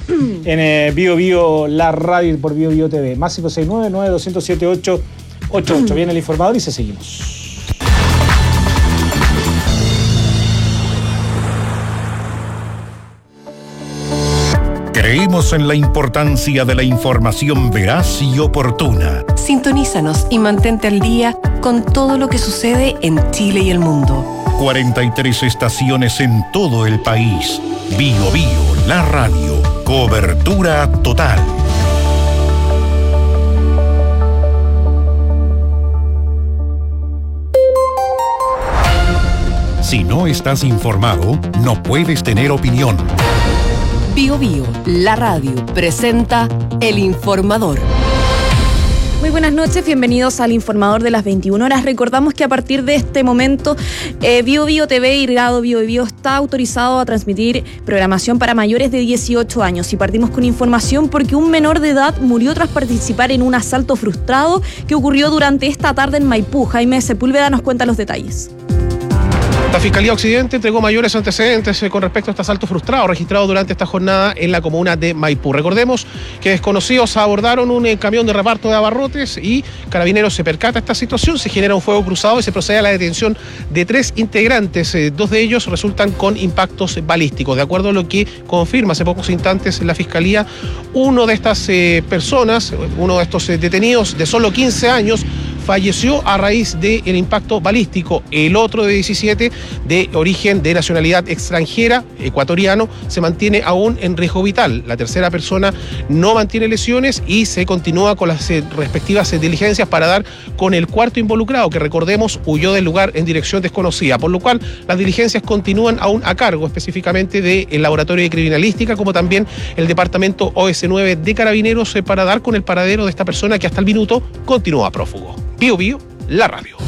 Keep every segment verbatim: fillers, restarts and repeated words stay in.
en eh, Bio Bio, la radio por Bio Bio T V. Más cinco seis nueve, nueve dos cero siete, ocho ocho ocho. Viene el informador y se seguimos. Creemos en la importancia de la información veraz y oportuna. Sintonízanos y mantente al día con todo lo que sucede en Chile y el mundo. cuarenta y tres estaciones en todo el país. Bio Bio, la radio. Cobertura total. Si no estás informado, no puedes tener opinión. Bio Bio, la radio, presenta El Informador. Muy buenas noches, bienvenidos al Informador de las veintiuna horas. Recordamos que a partir de este momento eh, Bio Bio T V y Radio Bio Bio está autorizado a transmitir programación para mayores de dieciocho años. Y partimos con información porque un menor de edad murió tras participar en un asalto frustrado que ocurrió durante esta tarde en Maipú. Jaime Sepúlveda nos cuenta los detalles. La Fiscalía Occidente entregó mayores antecedentes con respecto a este asalto frustrado registrado durante esta jornada en la comuna de Maipú. Recordemos que desconocidos abordaron un camión de reparto de abarrotes y Carabineros se percata de esta situación, se genera un fuego cruzado y se procede a la detención de tres integrantes. Eh, dos de ellos resultan con impactos balísticos. De acuerdo a lo que confirma hace pocos instantes la Fiscalía, uno de estas eh, personas, uno de estos eh, detenidos de solo quince años, falleció a raíz del impacto balístico. El otro de diecisiete, de origen de nacionalidad extranjera, ecuatoriano, se mantiene aún en riesgo vital. La tercera persona no mantiene lesiones y se continúa con las eh, respectivas eh, diligencias para dar con el cuarto involucrado, que recordemos huyó del lugar en dirección desconocida, por lo cual las diligencias continúan aún a cargo específicamente del Laboratorio de Criminalística, como también el Departamento O S nueve de Carabineros, eh, para dar con el paradero de esta persona que hasta el minuto continúa prófugo. Bio Bio, la radio.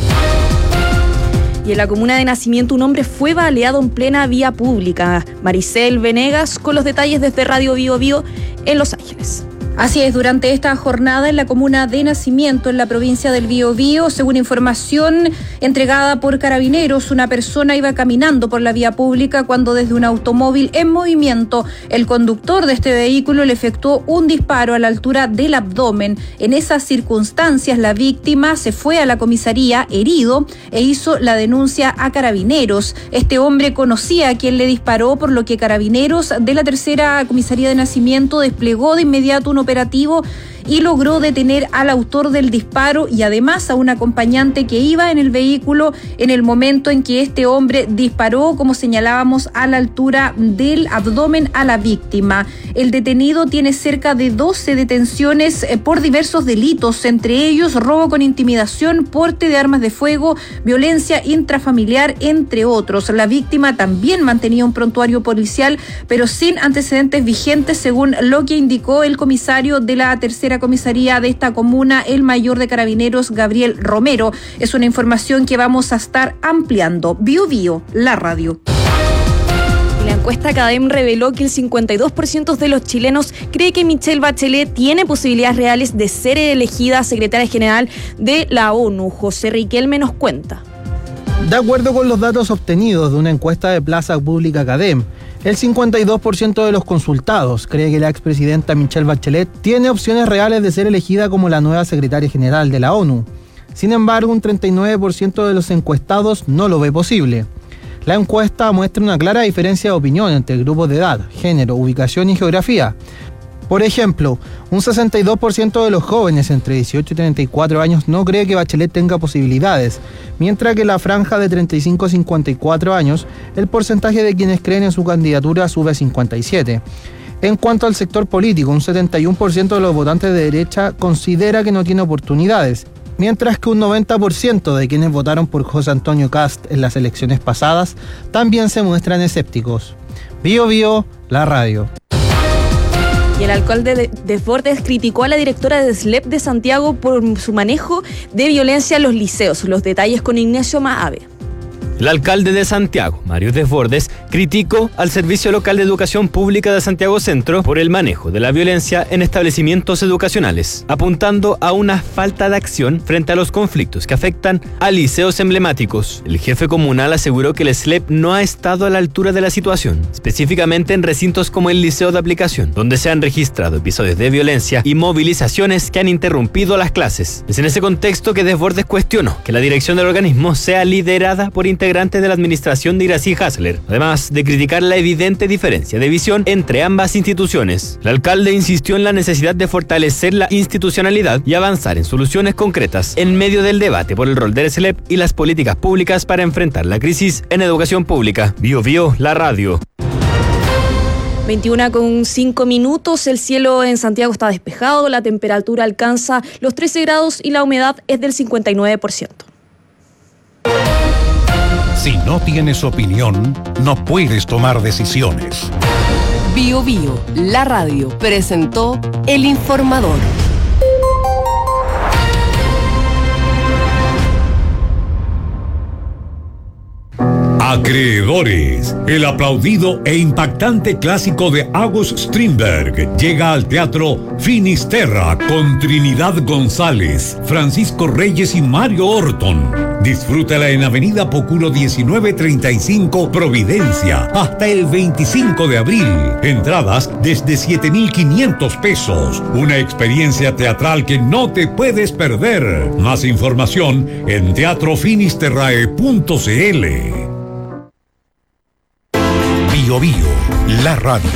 Y en la comuna de Nacimiento un hombre fue baleado en plena vía pública. Maricel Venegas con los detalles desde Radio Bio Bio en Los Ángeles. Así es, durante esta jornada en la comuna de Nacimiento, en la provincia del Biobío, según información entregada por Carabineros, una persona iba caminando por la vía pública cuando desde un automóvil en movimiento, el conductor de este vehículo le efectuó un disparo a la altura del abdomen. En esas circunstancias, la víctima se fue a la comisaría herido e hizo la denuncia a Carabineros. Este hombre conocía a quien le disparó, por lo que Carabineros de la tercera comisaría de Nacimiento desplegó de inmediato un operativo y logró detener al autor del disparo y además a un acompañante que iba en el vehículo en el momento en que este hombre disparó, como señalábamos, a la altura del abdomen a la víctima. El detenido tiene cerca de doce detenciones por diversos delitos, entre ellos robo con intimidación, porte de armas de fuego, violencia intrafamiliar, entre otros. La víctima también mantenía un prontuario policial, pero sin antecedentes vigentes, según lo que indicó el comisario de la tercera comisaría de esta comuna, el mayor de Carabineros, Gabriel Romero. Es una información que vamos a estar ampliando. Bio Bio, la radio. La encuesta CADEM reveló que el cincuenta y dos por ciento de los chilenos cree que Michelle Bachelet tiene posibilidades reales de ser elegida secretaria general de la ONU. José Riquelme nos cuenta. De acuerdo con los datos obtenidos de una encuesta de Plaza Pública CADEM, el cincuenta y dos por ciento de los consultados cree que la expresidenta Michelle Bachelet tiene opciones reales de ser elegida como la nueva secretaria general de la ONU. Sin embargo, un treinta y nueve por ciento de los encuestados no lo ve posible. La encuesta muestra una clara diferencia de opinión entre grupos de edad, género, ubicación y geografía. Por ejemplo, un sesenta y dos por ciento de los jóvenes entre dieciocho y treinta y cuatro años no cree que Bachelet tenga posibilidades, mientras que en la franja de treinta y cinco a cincuenta y cuatro años, el porcentaje de quienes creen en su candidatura sube a cincuenta y siete. En cuanto al sector político, un setenta y uno por ciento de los votantes de derecha considera que no tiene oportunidades, mientras que un noventa por ciento de quienes votaron por José Antonio Kast en las elecciones pasadas también se muestran escépticos. Bio Bio, la radio. Y el alcalde de Desbordes criticó a la directora de S L E P de Santiago por su manejo de violencia en los liceos. Los detalles con Ignacio Maave. El alcalde de Santiago, Mario Desbordes, criticó al Servicio Local de Educación Pública de Santiago Centro por el manejo de la violencia en establecimientos educacionales, apuntando a una falta de acción frente a los conflictos que afectan a liceos emblemáticos. El jefe comunal aseguró que el S L E P no ha estado a la altura de la situación, específicamente en recintos como el Liceo de Aplicación, donde se han registrado episodios de violencia y movilizaciones que han interrumpido las clases. Es en ese contexto que Desbordes cuestionó que la dirección del organismo sea liderada por integrantes de la administración de Iracy Hasler, además de criticar la evidente diferencia de visión entre ambas instituciones. El alcalde insistió en la necesidad de fortalecer la institucionalidad y avanzar en soluciones concretas en medio del debate por el rol del S L E P y las políticas públicas para enfrentar la crisis en educación pública. Bio Bio, la radio. veintiuna con cinco minutos, el cielo en Santiago está despejado, la temperatura alcanza los trece grados y la humedad es del cincuenta y nueve por ciento. Si no tienes opinión, no puedes tomar decisiones. Bio Bio, la radio, presentó El Informador. Acreedores, el aplaudido e impactante clásico de August Strindberg llega al Teatro Finisterra con Trinidad González, Francisco Reyes y Mario Orton. Disfrútala en Avenida Poculo diecinueve treinta y cinco, Providencia, hasta el veinticinco de abril. Entradas desde siete mil quinientos pesos. Una experiencia teatral que no te puedes perder. Más información en teatro finisterrae punto cl. Bio Bio, la radio.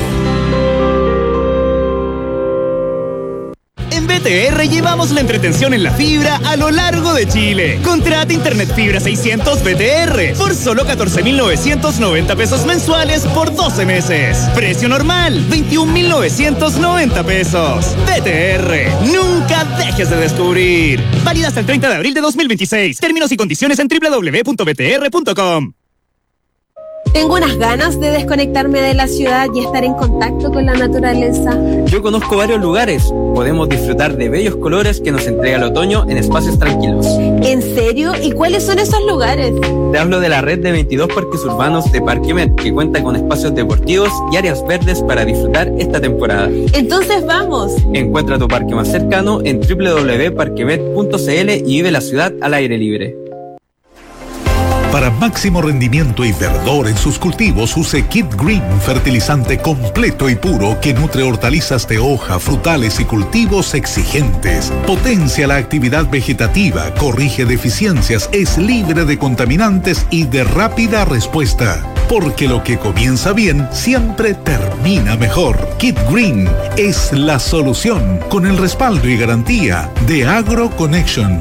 En B T R llevamos la entretención en la fibra a lo largo de Chile. Contrata Internet Fibra seiscientos B T R por solo catorce mil novecientos noventa pesos mensuales por doce meses. Precio normal, veintiún mil novecientos noventa pesos. B T R, nunca dejes de descubrir. Válida hasta el treinta de abril de dos mil veintiséis. Términos y condiciones en doble u doble u doble u punto b t r punto com. Tengo unas ganas de desconectarme de la ciudad y estar en contacto con la naturaleza. Yo conozco varios lugares. Podemos disfrutar de bellos colores que nos entrega el otoño en espacios tranquilos. ¿En serio? ¿Y cuáles son esos lugares? Te hablo de la red de veintidós parques urbanos de Parquemet, que cuenta con espacios deportivos y áreas verdes para disfrutar esta temporada. Entonces vamos. Encuentra tu parque más cercano en doble u doble u doble u punto parquemet punto cl y vive la ciudad al aire libre. Para máximo rendimiento y verdor en sus cultivos, use Kid Green, fertilizante completo y puro que nutre hortalizas de hoja, frutales y cultivos exigentes. Potencia la actividad vegetativa, corrige deficiencias, es libre de contaminantes y de rápida respuesta. Porque lo que comienza bien siempre termina mejor. Kid Green es la solución con el respaldo y garantía de Agro Connection.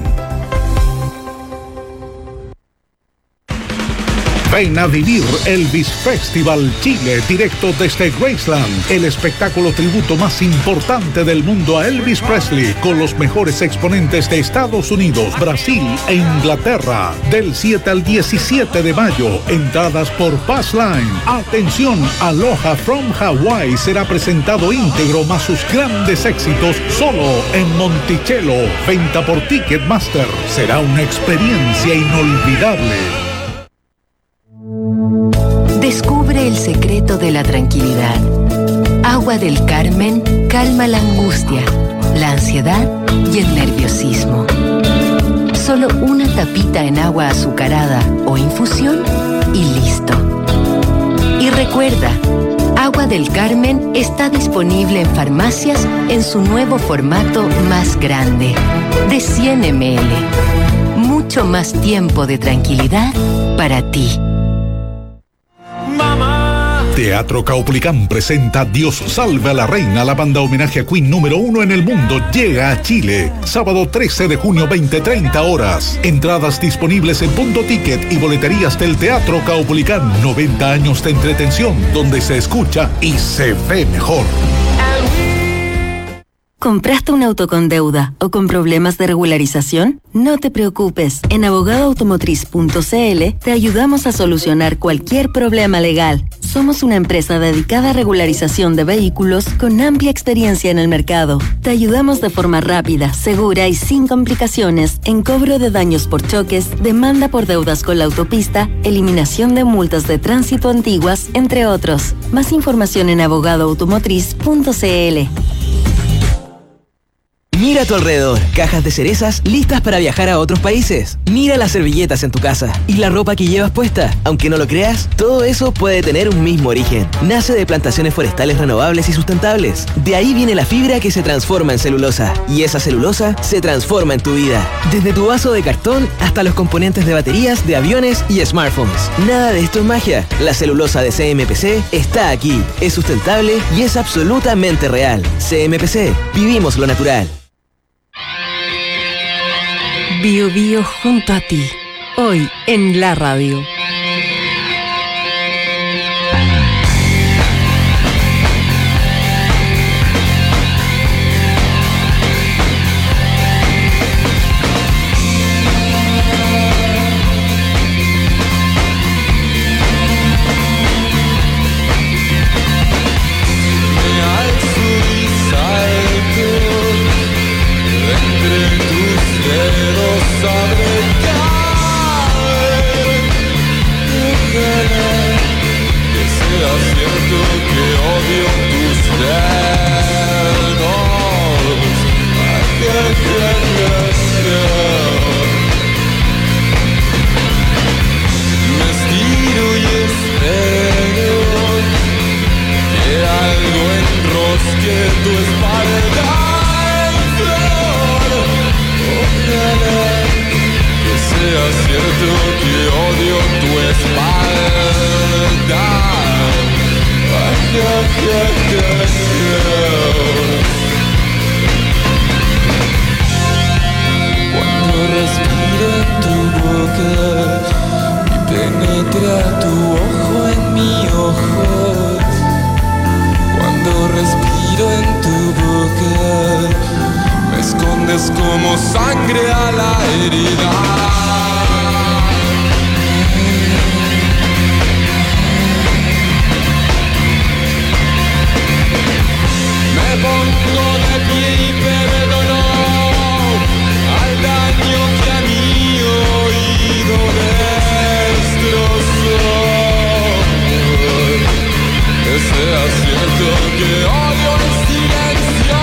Ven a vivir Elvis Festival Chile directo desde Graceland, el espectáculo tributo más importante del mundo a Elvis Presley, con los mejores exponentes de Estados Unidos, Brasil e Inglaterra, del siete al diecisiete de mayo. Entradas por Passline. Atención, Aloha from Hawaii será presentado íntegro más sus grandes éxitos solo en Monticello. Venta por Ticketmaster. Será una experiencia inolvidable. Descubre el secreto de la tranquilidad. Agua del Carmen calma la angustia, la ansiedad y el nerviosismo. Solo una tapita en agua azucarada o infusión y listo. Y recuerda, Agua del Carmen está disponible en farmacias en su nuevo formato más grande, de cien mililitros. Mucho más tiempo de tranquilidad para ti. Teatro Caupolicán presenta Dios salve a la reina, la banda homenaje a Queen número uno en el mundo, llega a Chile. Sábado trece de junio, veinte treinta horas. Entradas disponibles en Punto Ticket y boleterías del Teatro Caupolicán. noventa años de entretención, donde se escucha y se ve mejor. ¿Compraste un auto con deuda o con problemas de regularización? No te preocupes. En abogado automotriz punto c l te ayudamos a solucionar cualquier problema legal. Somos una empresa dedicada a regularización de vehículos con amplia experiencia en el mercado. Te ayudamos de forma rápida, segura y sin complicaciones en cobro de daños por choques, demanda por deudas con la autopista, eliminación de multas de tránsito antiguas, entre otros. Más información en abogado automotriz punto c l. Mira a tu alrededor, cajas de cerezas listas para viajar a otros países. Mira las servilletas en tu casa y la ropa que llevas puesta. Aunque no lo creas, todo eso puede tener un mismo origen. Nace de plantaciones forestales renovables y sustentables. De ahí viene la fibra que se transforma en celulosa. Y esa celulosa se transforma en tu vida. Desde tu vaso de cartón hasta los componentes de baterías, de aviones y smartphones. Nada de esto es magia. La celulosa de C M P C está aquí. Es sustentable y es absolutamente real. C M P C. Vivimos lo natural. Bio Bio junto a ti, hoy en la radio. Como sangre a la herida. Me pongo de pie y perdono al daño que a mi oído destrozó. Que sea cierto que odio el silencio.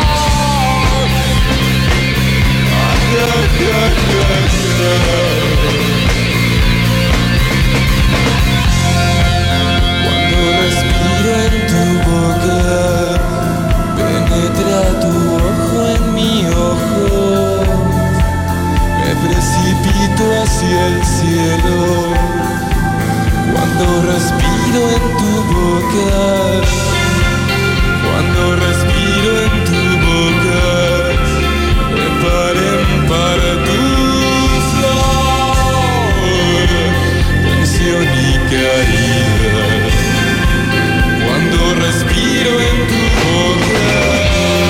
Cuando respiro en tu boca, penetra tu ojo en mi ojo, me precipito hacia el cielo. Cuando respiro en tu boca, cuando respiro en tu boca, preparen para tu flor, tensión y caída. Cuando respiro en tu boca.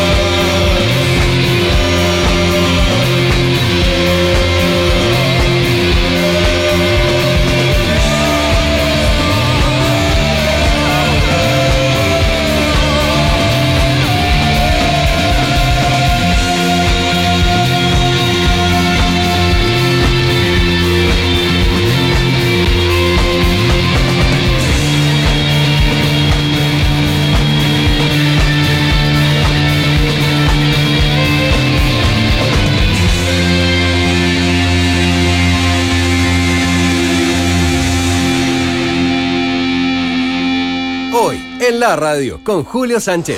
En la radio, con Julio Sánchez.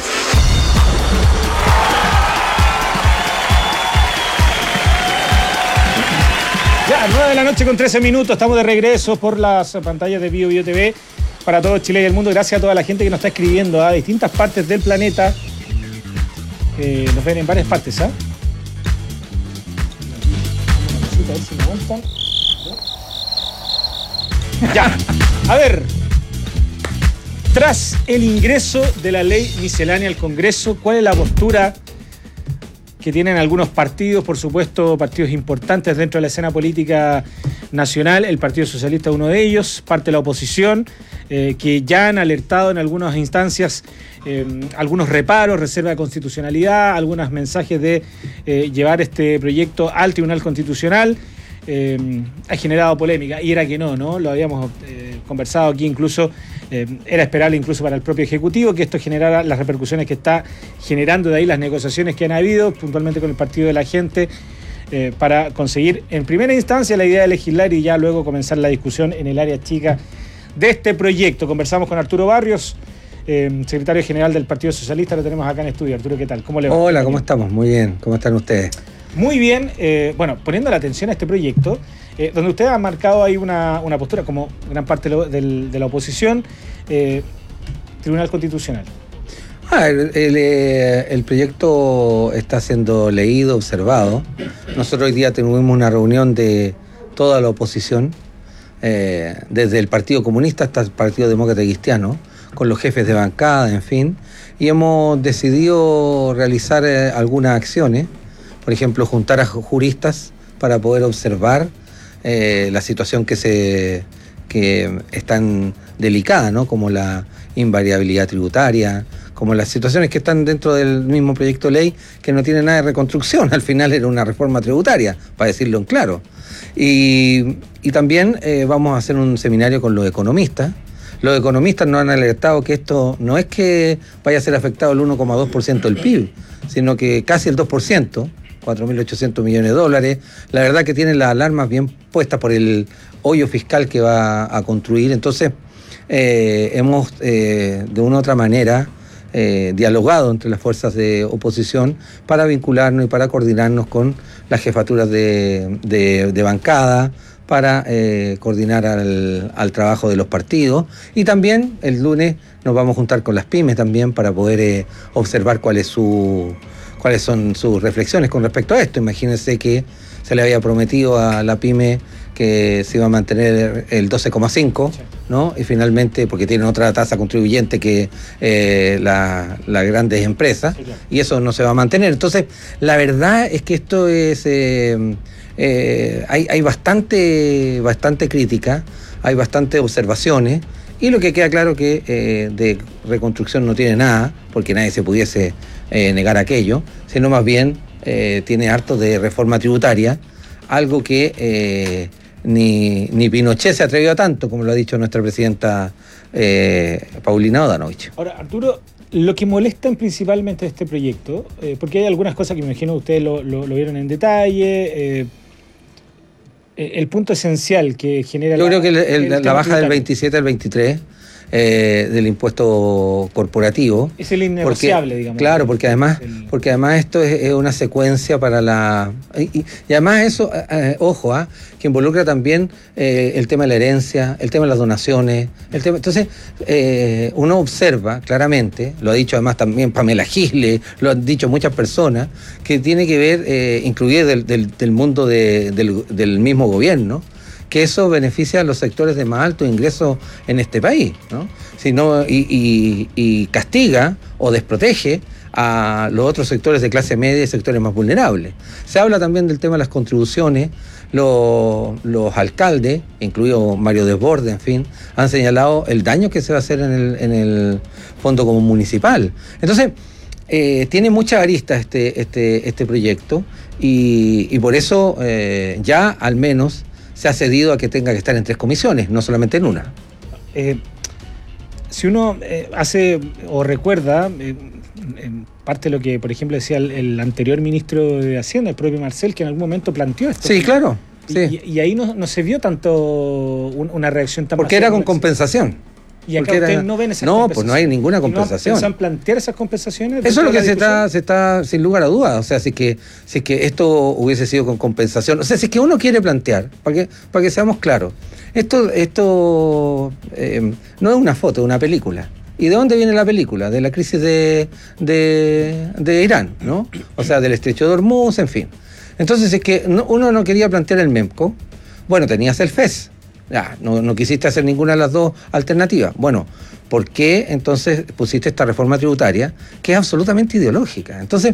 Ya, nueve de la noche con trece minutos, estamos de regreso por las pantallas de Bio Bio T V para todo Chile y el mundo. Gracias a toda la gente que nos está escribiendo a distintas partes del planeta. Eh, nos ven en varias partes, ¿ah? A ver si me aguantan. Ya, a ver. Tras el ingreso de la ley miscelánea al Congreso, ¿cuál es la postura que tienen algunos partidos, por supuesto, partidos importantes dentro de la escena política nacional. El Partido Socialista es uno de ellos, parte de la oposición, eh, que ya han alertado en algunas instancias eh, algunos reparos, reserva de constitucionalidad, algunos mensajes de eh, llevar este proyecto al Tribunal Constitucional. Eh, ha generado polémica, y era que no, ¿no? Lo habíamos eh, conversado aquí, incluso eh, era esperable incluso para el propio Ejecutivo que esto generara las repercusiones que está generando, de ahí las negociaciones que han habido puntualmente con el Partido de la Gente eh, para conseguir en primera instancia la idea de legislar y ya luego comenzar la discusión en el área chica de este proyecto. Conversamos con Arturo Barrios, eh, secretario general del Partido Socialista, lo tenemos acá en estudio. Arturo, ¿qué tal? ¿Cómo le va? Hola, ¿cómo estamos? Muy bien, ¿cómo están ustedes? Muy bien, eh, bueno, poniendo la atención a este proyecto, eh, donde usted ha marcado ahí una, una postura, como gran parte de, lo, del, de la oposición, eh, Tribunal Constitucional. Ah, el, el, el proyecto está siendo leído, observado. Nosotros hoy día tuvimos una reunión de toda la oposición, eh, desde el Partido Comunista hasta el Partido Demócrata Cristiano, con los jefes de bancada, en fin, y hemos decidido realizar eh, algunas acciones. Por ejemplo, juntar a juristas para poder observar eh, la situación que se que es tan delicada, ¿no? Como la invariabilidad tributaria, como las situaciones que están dentro del mismo proyecto de ley, que no tiene nada de reconstrucción. Al final era una reforma tributaria, para decirlo en claro. Y, y también eh, vamos a hacer un seminario con los economistas. Los economistas nos han alertado que esto no es que vaya a ser afectado el uno coma dos por ciento del P I B, sino que casi el dos por ciento. cuatro mil ochocientos millones de dólares. La verdad que tienen las alarmas bien puestas por el hoyo fiscal que va a construir. Entonces, eh, hemos eh, de una u otra manera eh, dialogado entre las fuerzas de oposición para vincularnos y para coordinarnos con las jefaturas de, de, de bancada, para eh, coordinar al, al trabajo de los partidos. Y también el lunes nos vamos a juntar con las pymes también para poder eh, observar cuál es su... cuáles son sus reflexiones con respecto a esto. Imagínense que se le había prometido a la pyme que se iba a mantener el doce coma cinco, ¿no? Y finalmente, porque tienen otra tasa contribuyente que eh, la, las grandes empresas, y eso no se va a mantener. Entonces, la verdad es que esto es... Eh, eh, hay, hay bastante, bastante crítica, hay bastantes observaciones, y lo que queda claro que eh, de reconstrucción no tiene nada, porque nadie se pudiese eh, negar aquello, sino más bien eh, tiene harto de reforma tributaria, algo que eh, ni, ni Pinochet se atrevió a tanto, como lo ha dicho nuestra presidenta eh, Paulina Odanovich. Ahora, Arturo, lo que molesta principalmente de este proyecto, eh, porque hay algunas cosas que me imagino ustedes lo, lo, lo vieron en detalle, eh, el punto esencial que genera... Yo la, creo que el, el, el la baja del veintisiete al veintitrés eh, del impuesto corporativo... Es el innegociable, porque, digamos. Claro, porque además, el... porque además esto es, es una secuencia para la... Y, y además eso, eh, ojo, ¿ah? que involucra también eh, el tema de la herencia, el tema de las donaciones, el tema... Entonces, eh, uno observa claramente, lo ha dicho además también Pamela Giles, lo han dicho muchas personas, que tiene que ver, eh, incluido del, del, del mundo de, del, del mismo gobierno, que eso beneficia a los sectores de más alto ingreso en este país, ¿no? Si no, y, y, y castiga o desprotege a los otros sectores de clase media y sectores más vulnerables. Se habla también del tema de las contribuciones. Los, los alcaldes, incluido Mario Desbordes, en fin, han señalado el daño que se va a hacer en el, en el fondo común municipal. Entonces, eh, tiene muchas aristas este, este, este proyecto y, y por eso eh, ya al menos se ha cedido a que tenga que estar en tres comisiones, no solamente en una. Eh, si uno eh, hace o recuerda, eh, en parte de lo que, por ejemplo, decía el, el anterior ministro de Hacienda, el propio Marcel, que en algún momento planteó esto. Sí, claro. Y, sí. y, y ahí no, no se vio tanto un, una reacción tan... Porque era con compensación. Y acá ustedes era... no ven esas no, compensaciones. No, pues no hay ninguna compensación. ¿Pensan plantear esas compensaciones? Eso es lo que se está, se está, sin lugar a dudas. O sea, si es que, si es que esto hubiese sido con compensación, o sea, si es que uno quiere plantear, para que, para que seamos claros, esto, esto eh, no es una foto, es una película. ¿Y de dónde viene la película? De la crisis de, de, de Irán, ¿no? O sea, del estrecho de Hormuz, en fin. Entonces, es que no, uno no quería plantear el MEMCO, bueno, tenías el F E S, Ya, no, no quisiste hacer ninguna de las dos alternativas. Bueno, ¿por qué entonces pusiste esta reforma tributaria que es absolutamente ideológica? Entonces,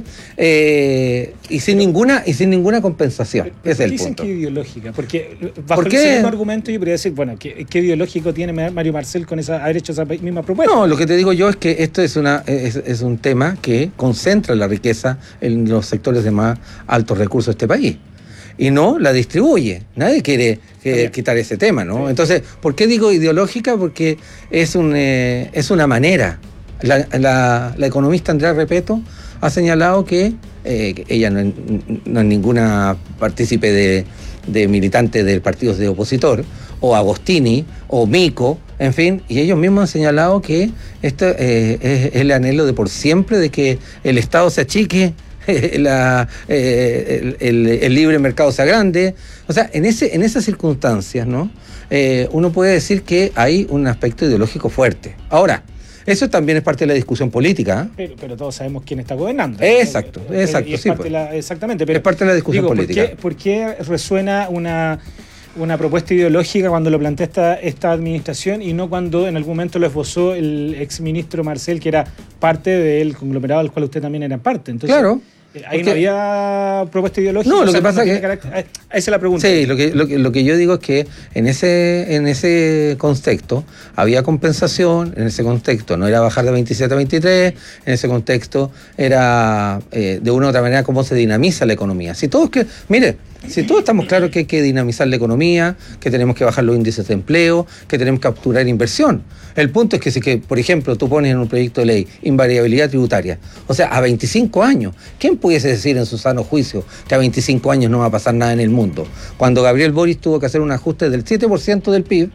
eh, y sin ninguna y sin ninguna compensación. Ese es el dicen punto. que ideológica, porque bajo ¿Por el qué? segundo argumento yo podría decir, bueno, ¿qué, qué ideológico tiene Mario Marcel con esa, haber hecho esa misma propuesta? No, lo que te digo yo es que esto es una es, es un tema que concentra la riqueza en los sectores de más altos recursos de este país. Y no la distribuye. Nadie quiere que, quitar ese tema, ¿no? Sí. Entonces, ¿por qué digo ideológica? Porque es un eh, es una manera. La, la, la economista Andrea Repeto ha señalado que, eh, que ella no, no es ninguna partícipe de, de militante del partido de opositor, o Agostini, o Mico, en fin, y ellos mismos han señalado que esto eh, es el anhelo de por siempre de que el Estado se achique, La, eh, el, el, el libre mercado sea grande. O sea, en ese en esas circunstancias, ¿no? Eh, uno puede decir que hay un aspecto ideológico fuerte. Ahora, eso también es parte de la discusión política, ¿eh? Pero, pero todos sabemos quién está gobernando. Exacto, eh, exacto, es sí. Parte Pues. de la, exactamente, pero es parte de la discusión digo, política. ¿por qué, ¿por qué resuena una, una propuesta ideológica cuando lo plantea esta, esta administración y no cuando en algún momento lo esbozó el exministro Marcel, que era parte del conglomerado del cual usted también era parte? Entonces, claro. Ahí no había propuesta ideológica. No, lo o sea, que pasa no es que... carácter... Esa es la pregunta. Sí, lo que, lo, que, lo que yo digo es que en ese, en ese contexto había compensación, en ese contexto no era bajar de veintisiete a veintitrés, en ese contexto era eh, de una u otra manera cómo se dinamiza la economía. Si todos que, mire, si todos estamos claros que hay que dinamizar la economía, que tenemos que bajar los índices de empleo, que tenemos que capturar inversión. El punto es que si, que, por ejemplo, tú pones en un proyecto de ley invariabilidad tributaria, o sea, a veinticinco años, ¿quién pudiese decir en su sano juicio que a veinticinco años no va a pasar nada en el mundo? Cuando Gabriel Boric tuvo que hacer un ajuste del siete por ciento del P I B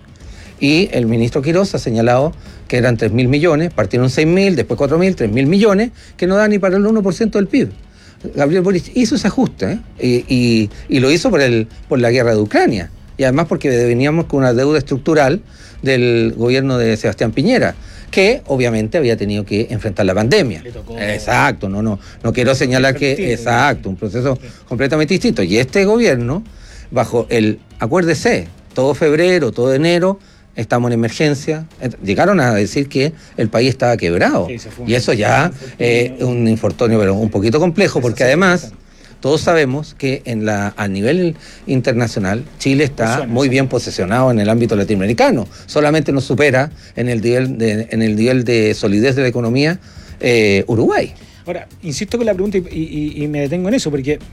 y el ministro Quirós ha señalado que eran tres mil millones, partieron seis mil, después cuatro mil, tres mil millones, que no da ni para el uno por ciento del P I B. Gabriel Boric hizo ese ajuste, ¿eh? y, y, y lo hizo por, el, por la guerra de Ucrania. Y además porque veníamos con una deuda estructural del gobierno de Sebastián Piñera, que obviamente había tenido que enfrentar la pandemia. Exacto, no, no, no quiero señalar que, exacto, un proceso completamente distinto. Y este gobierno, bajo el, acuérdese, todo febrero, todo enero, estamos en emergencia, llegaron a decir que el país estaba quebrado. Sí, y eso ya es eh, un infortunio, pero un poquito complejo, porque además todos sabemos que en la, a nivel internacional Chile está muy bien posicionado en el ámbito latinoamericano. Solamente nos supera en el nivel de, en el nivel de solidez de la economía eh, Uruguay. Ahora, insisto con la pregunta y, y, y me detengo en eso, porque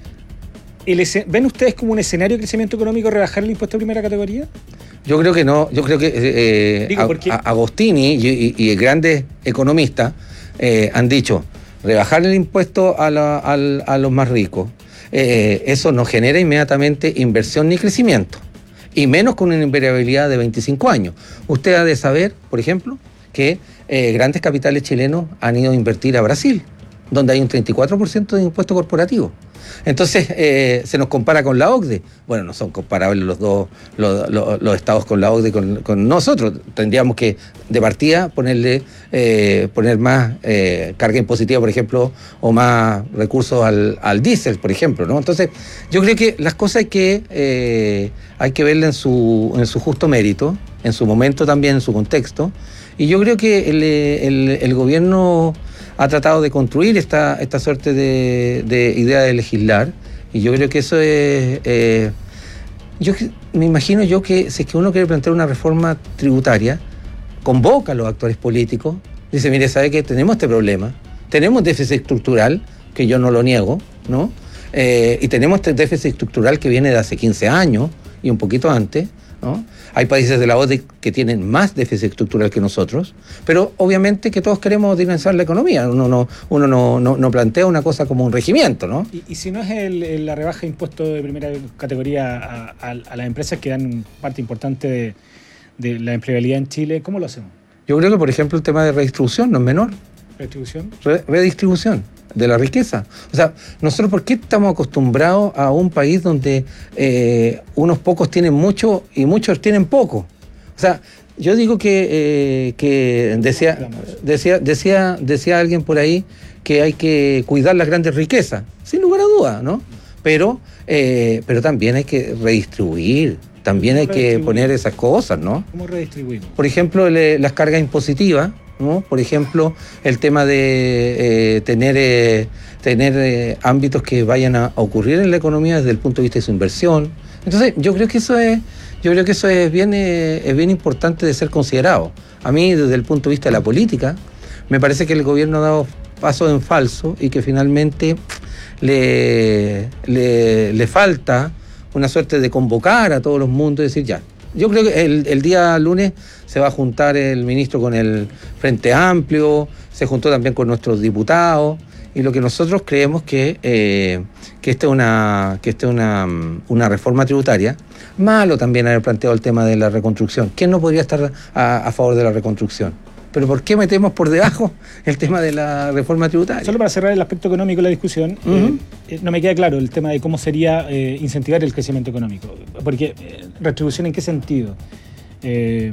el, ¿ven ustedes como un escenario de crecimiento económico rebajar el impuesto de primera categoría? Yo creo que no, yo creo que eh, Digo, a, a Agostini y, y, y grandes economistas eh, han dicho, rebajar el impuesto a, la, a, a los más ricos, eh, eso no genera inmediatamente inversión ni crecimiento, y menos con una invariabilidad de veinticinco años. Usted ha de saber, por ejemplo, que eh, grandes capitales chilenos han ido a invertir a Brasil, donde hay un treinta y cuatro por ciento de impuesto corporativo. Entonces, eh, se nos compara con la O C D E. Bueno, no son comparables los dos, los, los, los estados con la O C D E con, con nosotros. Tendríamos que, de partida, ponerle eh, poner más eh, carga impositiva, por ejemplo, o más recursos al, al diésel, por ejemplo, ¿no? Entonces, yo creo que las cosas hay que, eh, hay que verlas en su, en su justo mérito, en su momento también, en su contexto. Y yo creo que el, el, el gobierno ha tratado de construir esta, esta suerte de, de idea de legislar, y yo creo que eso es... Eh, yo me imagino yo que si es que uno quiere plantear una reforma tributaria, convoca a los actores políticos, dice, mire, ¿sabe qué? Tenemos este problema, tenemos déficit estructural, que yo no lo niego, ¿no? Eh, y tenemos este déficit estructural que viene de hace quince años y un poquito antes, ¿no? Hay países de la O C D E que tienen más déficit estructural que nosotros, pero obviamente que todos queremos dinamizar la economía. Uno no, uno no, no, no plantea una cosa como un regimiento, ¿no? Y, y si no es el, el, la rebaja de impuestos de primera categoría a, a, a las empresas que dan parte importante de, de la empleabilidad en Chile, ¿cómo lo hacemos? Yo creo que, por ejemplo, el tema de redistribución no es menor. ¿Redistribución? Re, redistribución de la riqueza. O sea, nosotros, ¿por qué estamos acostumbrados a un país donde eh, unos pocos tienen mucho y muchos tienen poco? O sea, yo digo que, eh, que decía, decía, decía, decía alguien por ahí que hay que cuidar las grandes riquezas, sin lugar a dudas, ¿no? Pero, eh, pero también hay que redistribuir. también hay que poner esas cosas, ¿no? ¿Cómo redistribuimos? Por ejemplo, le, las cargas impositivas, ¿no? Por ejemplo, el tema de eh, tener, eh, tener eh, ámbitos que vayan a, a ocurrir en la economía desde el punto de vista de su inversión. Entonces, yo creo que eso es, yo creo que eso es bien, eh, es bien importante de ser considerado. A mí, desde el punto de vista de la política, me parece que el gobierno ha dado pasos en falso y que finalmente le, le, le falta una suerte de convocar a todos los mundos y decir ya. Yo creo que el, el día lunes se va a juntar el ministro con el Frente Amplio, se juntó también con nuestros diputados, y lo que nosotros creemos que, eh, que esta es una, que esta es una, una reforma tributaria. Malo también haber planteado el tema de la reconstrucción. ¿Quién no podría estar a, a favor de la reconstrucción? Pero ¿por qué metemos por debajo el tema de la reforma tributaria? Solo para cerrar el aspecto económico de la discusión, uh-huh. eh, no me queda claro el tema de cómo sería eh, incentivar el crecimiento económico. Porque, eh, ¿retribución en qué sentido? Eh,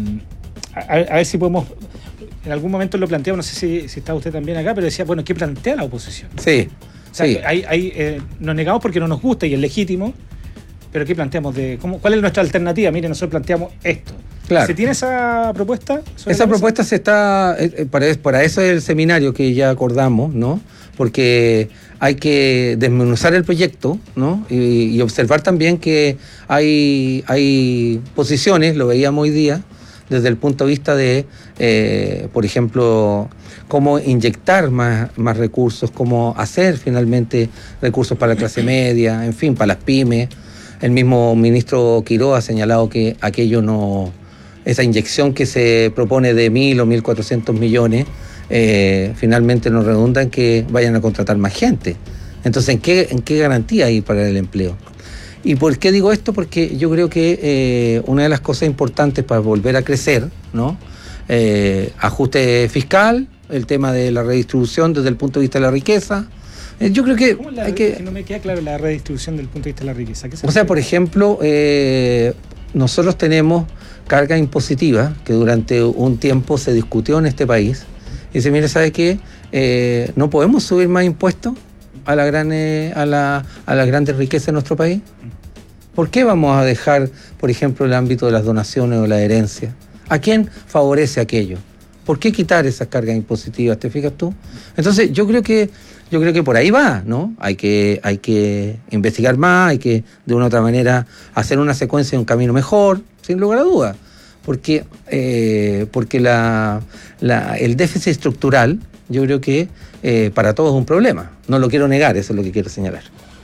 a, a ver si podemos... En algún momento lo planteamos, no sé si, si está usted también acá, pero decía, bueno, ¿qué plantea la oposición? Sí, o sea, sí. Hay, hay, eh, nos negamos porque no nos gusta y es legítimo, pero ¿qué planteamos? De cómo, ¿cuál es nuestra alternativa? Mire, nosotros planteamos esto. Claro. ¿Se tiene esa propuesta? Esa propuesta se está, eh, para, para eso es el seminario que ya acordamos, ¿no? Porque hay que desmenuzar el proyecto, ¿no? Y, y observar también que hay, hay posiciones, lo veíamos hoy día, desde el punto de vista de, eh, por ejemplo, cómo inyectar más, más recursos, cómo hacer finalmente recursos para la clase media, en fin, para las pymes. El mismo ministro Quiroga ha señalado que aquello no, esa inyección que se propone de mil o mil cuatrocientos millones, eh, finalmente no redunda en que vayan a contratar más gente. Entonces, ¿en qué, en qué garantía hay para el empleo? ¿Y por qué digo esto? Porque yo creo que eh, una de las cosas importantes para volver a crecer, ¿no? Eh, ajuste fiscal, el tema de la redistribución desde el punto de vista de la riqueza. Eh, yo creo que ¿Cómo la, hay que... No me queda claro la redistribución desde el punto de vista de la riqueza. ¿Qué se O sea, por ejemplo, eh, nosotros tenemos carga impositiva que durante un tiempo se discutió en este país. Y dice, mire, ¿sabe qué? Eh, ¿no podemos subir más impuestos a la gran, eh, a la, a las grandes riquezas de nuestro país? ¿Por qué vamos a dejar, por ejemplo, el ámbito de las donaciones o la herencia? ¿A quién favorece aquello? ¿Por qué quitar esas cargas impositivas? ¿Te fijas tú? Entonces, yo creo que yo creo que por ahí va, ¿no? Hay que hay que investigar más, hay que de una u otra manera hacer una secuencia de un camino mejor, sin lugar a dudas, porque eh, porque la, la el déficit estructural, yo creo que eh, para todos es un problema. No lo quiero negar, eso es lo que quiero señalar.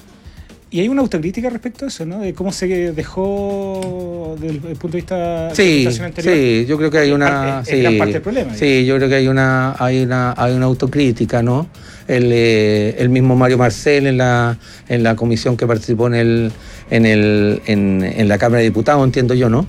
Y hay una autocrítica respecto a eso, ¿no? De cómo se dejó desde el punto de vista sí, de la situación anterior. Sí, yo creo que hay una... Es, sí, es gran parte del problema. Sí, digamos. Yo creo que hay una, hay una, hay una autocrítica, ¿no? El, eh, el mismo Mario Marcel en la, en la comisión que participó en el, en el, en, en la Cámara de Diputados, entiendo yo, ¿no?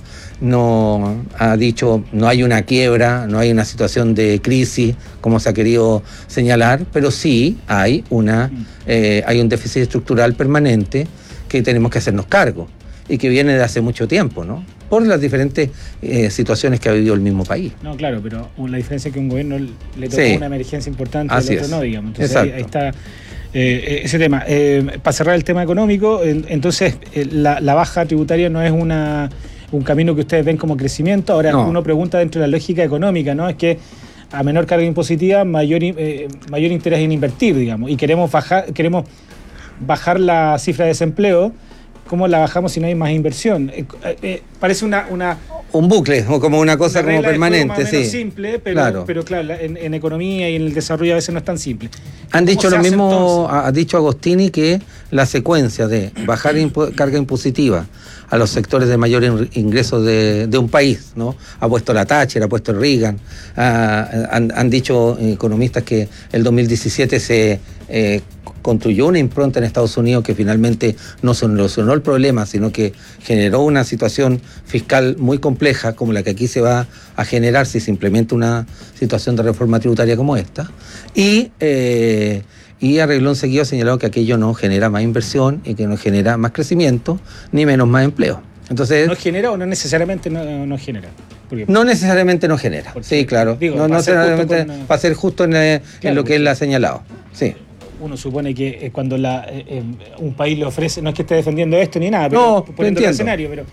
No ha dicho, no hay una quiebra, no hay una situación de crisis, como se ha querido señalar, pero sí hay una, eh, hay un déficit estructural permanente que tenemos que hacernos cargo y que viene de hace mucho tiempo, ¿no? Por las diferentes eh, situaciones que ha vivido el mismo país. No, claro, pero la diferencia es que a un gobierno le tocó sí. una emergencia importante, Así al otro es. no, digamos. Entonces ahí, ahí está eh, ese tema. Eh, para cerrar el tema económico, entonces eh, la, la baja tributaria no es una un camino que ustedes ven como crecimiento. Ahora no. Uno pregunta dentro de la lógica económica, ¿no? Es que a menor carga impositiva, mayor eh, mayor interés en invertir, digamos. Y queremos bajar, queremos bajar la cifra de desempleo. ¿Cómo la bajamos si no hay más inversión? Eh, eh, parece una, una... Un bucle, o como una cosa como permanente, más o menos sí. simple, pero claro, pero claro en, en economía y en el desarrollo a veces no es tan simple. Han dicho lo mismo, ha dicho Agostini que la secuencia de bajar impo- carga impositiva a los sectores de mayor in- ingreso de, de un país, ¿no? Ha puesto la Thatcher, ha puesto el Reagan, ha, han, han dicho economistas que el dos mil diecisiete se eh, construyó una impronta en Estados Unidos que finalmente no solucionó el problema, sino que generó una situación fiscal muy compleja como la que aquí se va a generar si se implementa una situación de reforma tributaria como esta. Y, eh, y a renglón seguido ha señalado que aquello no genera más inversión y que no genera más crecimiento, ni menos más empleo. Entonces, ¿no genera o no necesariamente no, no genera? Porque, no necesariamente no genera, sí, claro. Digo, no necesariamente para, para ser justo en, eh, claro, en lo que él ha señalado, sí. Uno supone que cuando la, eh, un país le ofrece, no es que esté defendiendo esto ni nada, pero no, poniendo el escenario, pero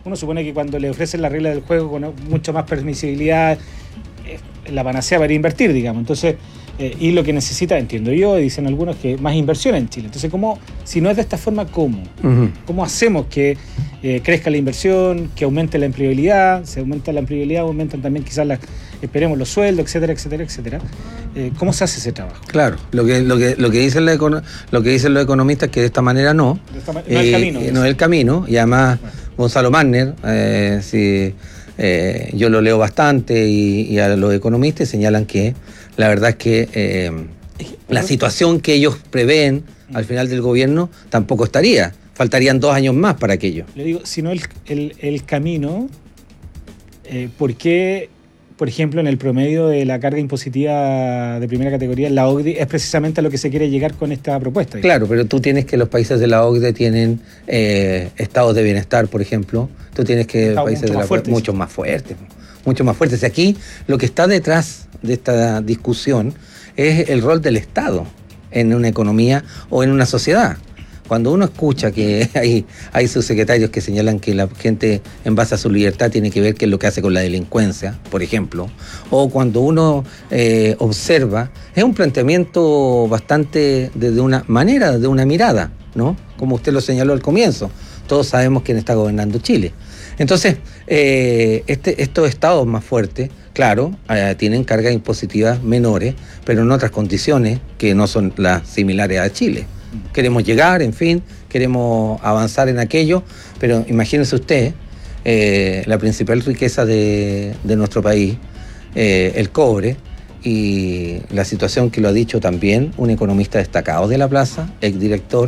uno supone que cuando le ofrecen la regla del juego con mucho más permisibilidad, es la panacea para invertir, digamos. Entonces, eh, y lo que necesita, entiendo yo, dicen algunos, que más inversión en Chile. Entonces, ¿cómo, si no es de esta forma, cómo? Uh-huh. ¿Cómo hacemos que eh, crezca la inversión, que aumente la empleabilidad? Si aumenta la empleabilidad, aumentan también quizás la, esperemos los sueldos, etcétera, etcétera, etcétera. Eh, ¿Cómo se hace ese trabajo? Claro, lo que, lo que, lo que dicen los econo- lo que dicen los economistas es que de esta manera no. De esta ma- no es el camino. Eh, no es el camino, y además bueno. Gonzalo Magner, eh, si, eh, yo lo leo bastante, y, y a los economistas señalan que la verdad es que eh, la situación que ellos prevén al final del gobierno tampoco estaría. Faltarían dos años más para aquello. Le digo, si no el, el, el camino, eh, ¿por qué, por ejemplo, en el promedio de la carga impositiva de primera categoría, la O C D E es precisamente a lo que se quiere llegar con esta propuesta? Claro, pero tú tienes que los países de la O C D E tienen eh, estados de bienestar, por ejemplo. Tú tienes que los países de la fuertes, mucho más fuertes, mucho más fuertes. Y aquí lo que está detrás de esta discusión es el rol del Estado en una economía o en una sociedad. Cuando uno escucha que hay, hay subsecretarios que señalan que la gente en base a su libertad tiene que ver qué es lo que hace con la delincuencia, por ejemplo, o cuando uno eh, observa, es un planteamiento bastante desde una manera, desde una mirada, ¿no? Como usted lo señaló al comienzo, todos sabemos quién está gobernando Chile. Entonces, eh, este, estos estados más fuertes, claro, eh, tienen cargas impositivas menores, pero en otras condiciones que no son las similares a Chile. Queremos llegar, en fin, queremos avanzar en aquello, pero imagínense usted, eh, la principal riqueza de, de nuestro país, eh, el cobre, y la situación que lo ha dicho también un economista destacado de la plaza, exdirector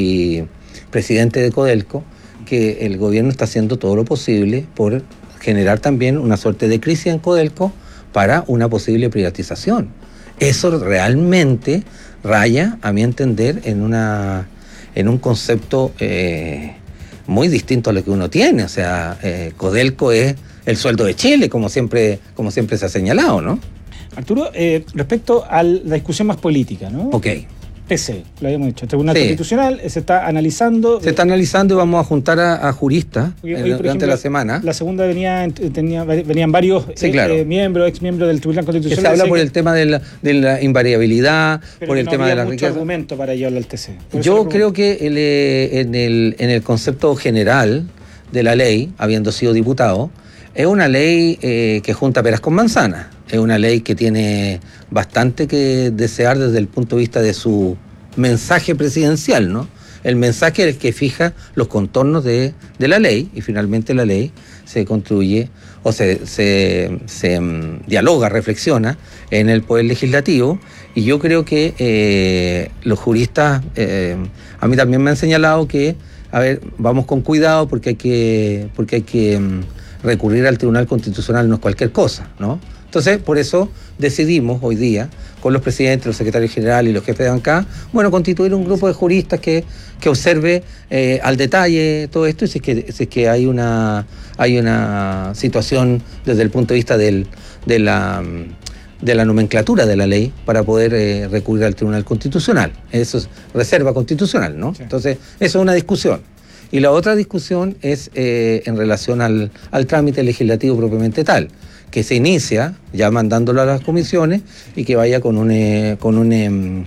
y presidente de Codelco, que el gobierno está haciendo todo lo posible por generar también una suerte de crisis en Codelco para una posible privatización. Eso realmente raya, a mi entender, en una en un concepto eh, muy distinto a lo que uno tiene. O sea, eh, Codelco es el sueldo de Chile, como siempre, como siempre se ha señalado, ¿no? Arturo, eh, respecto a la discusión más política, ¿no? Ok. T C, lo habíamos dicho, el Tribunal sí. Constitucional se está analizando. Se está analizando y vamos a juntar a, a juristas hoy, hoy, durante ejemplo, la semana. La segunda venía, tenía, venían varios sí, claro. eh, miembros, ex miembros del Tribunal Constitucional. Que se habla por que, el tema de la, de la invariabilidad, por el no tema de la riqueza. No argumento para llevarlo al T C. Yo creo que el, eh, en, el, en el concepto general de la ley, habiendo sido diputado, es una ley eh, que junta peras con manzanas. Es una ley que tiene bastante que desear desde el punto de vista de su mensaje presidencial, ¿no? El mensaje es el que fija los contornos de, de la ley, y finalmente la ley se construye o se, se, se um, dialoga, reflexiona en el Poder Legislativo, y yo creo que eh, los juristas, eh, a mí también me han señalado que, a ver, vamos con cuidado porque hay que, porque hay que um, recurrir al Tribunal Constitucional, no es cualquier cosa, ¿no? Entonces, por eso decidimos hoy día, con los presidentes, los secretarios generales y los jefes de bancada, bueno, constituir un grupo de juristas que, que observe eh, al detalle todo esto, y si es que, si es que hay una hay una situación desde el punto de vista del, de, la, de la nomenclatura de la ley para poder eh, recurrir al Tribunal Constitucional. Eso es reserva constitucional, ¿no? Sí. Entonces, eso es una discusión. Y la otra discusión es eh, en relación al, al trámite legislativo propiamente tal, que se inicia ya mandándolo a las comisiones y que vaya con un, eh, con un eh,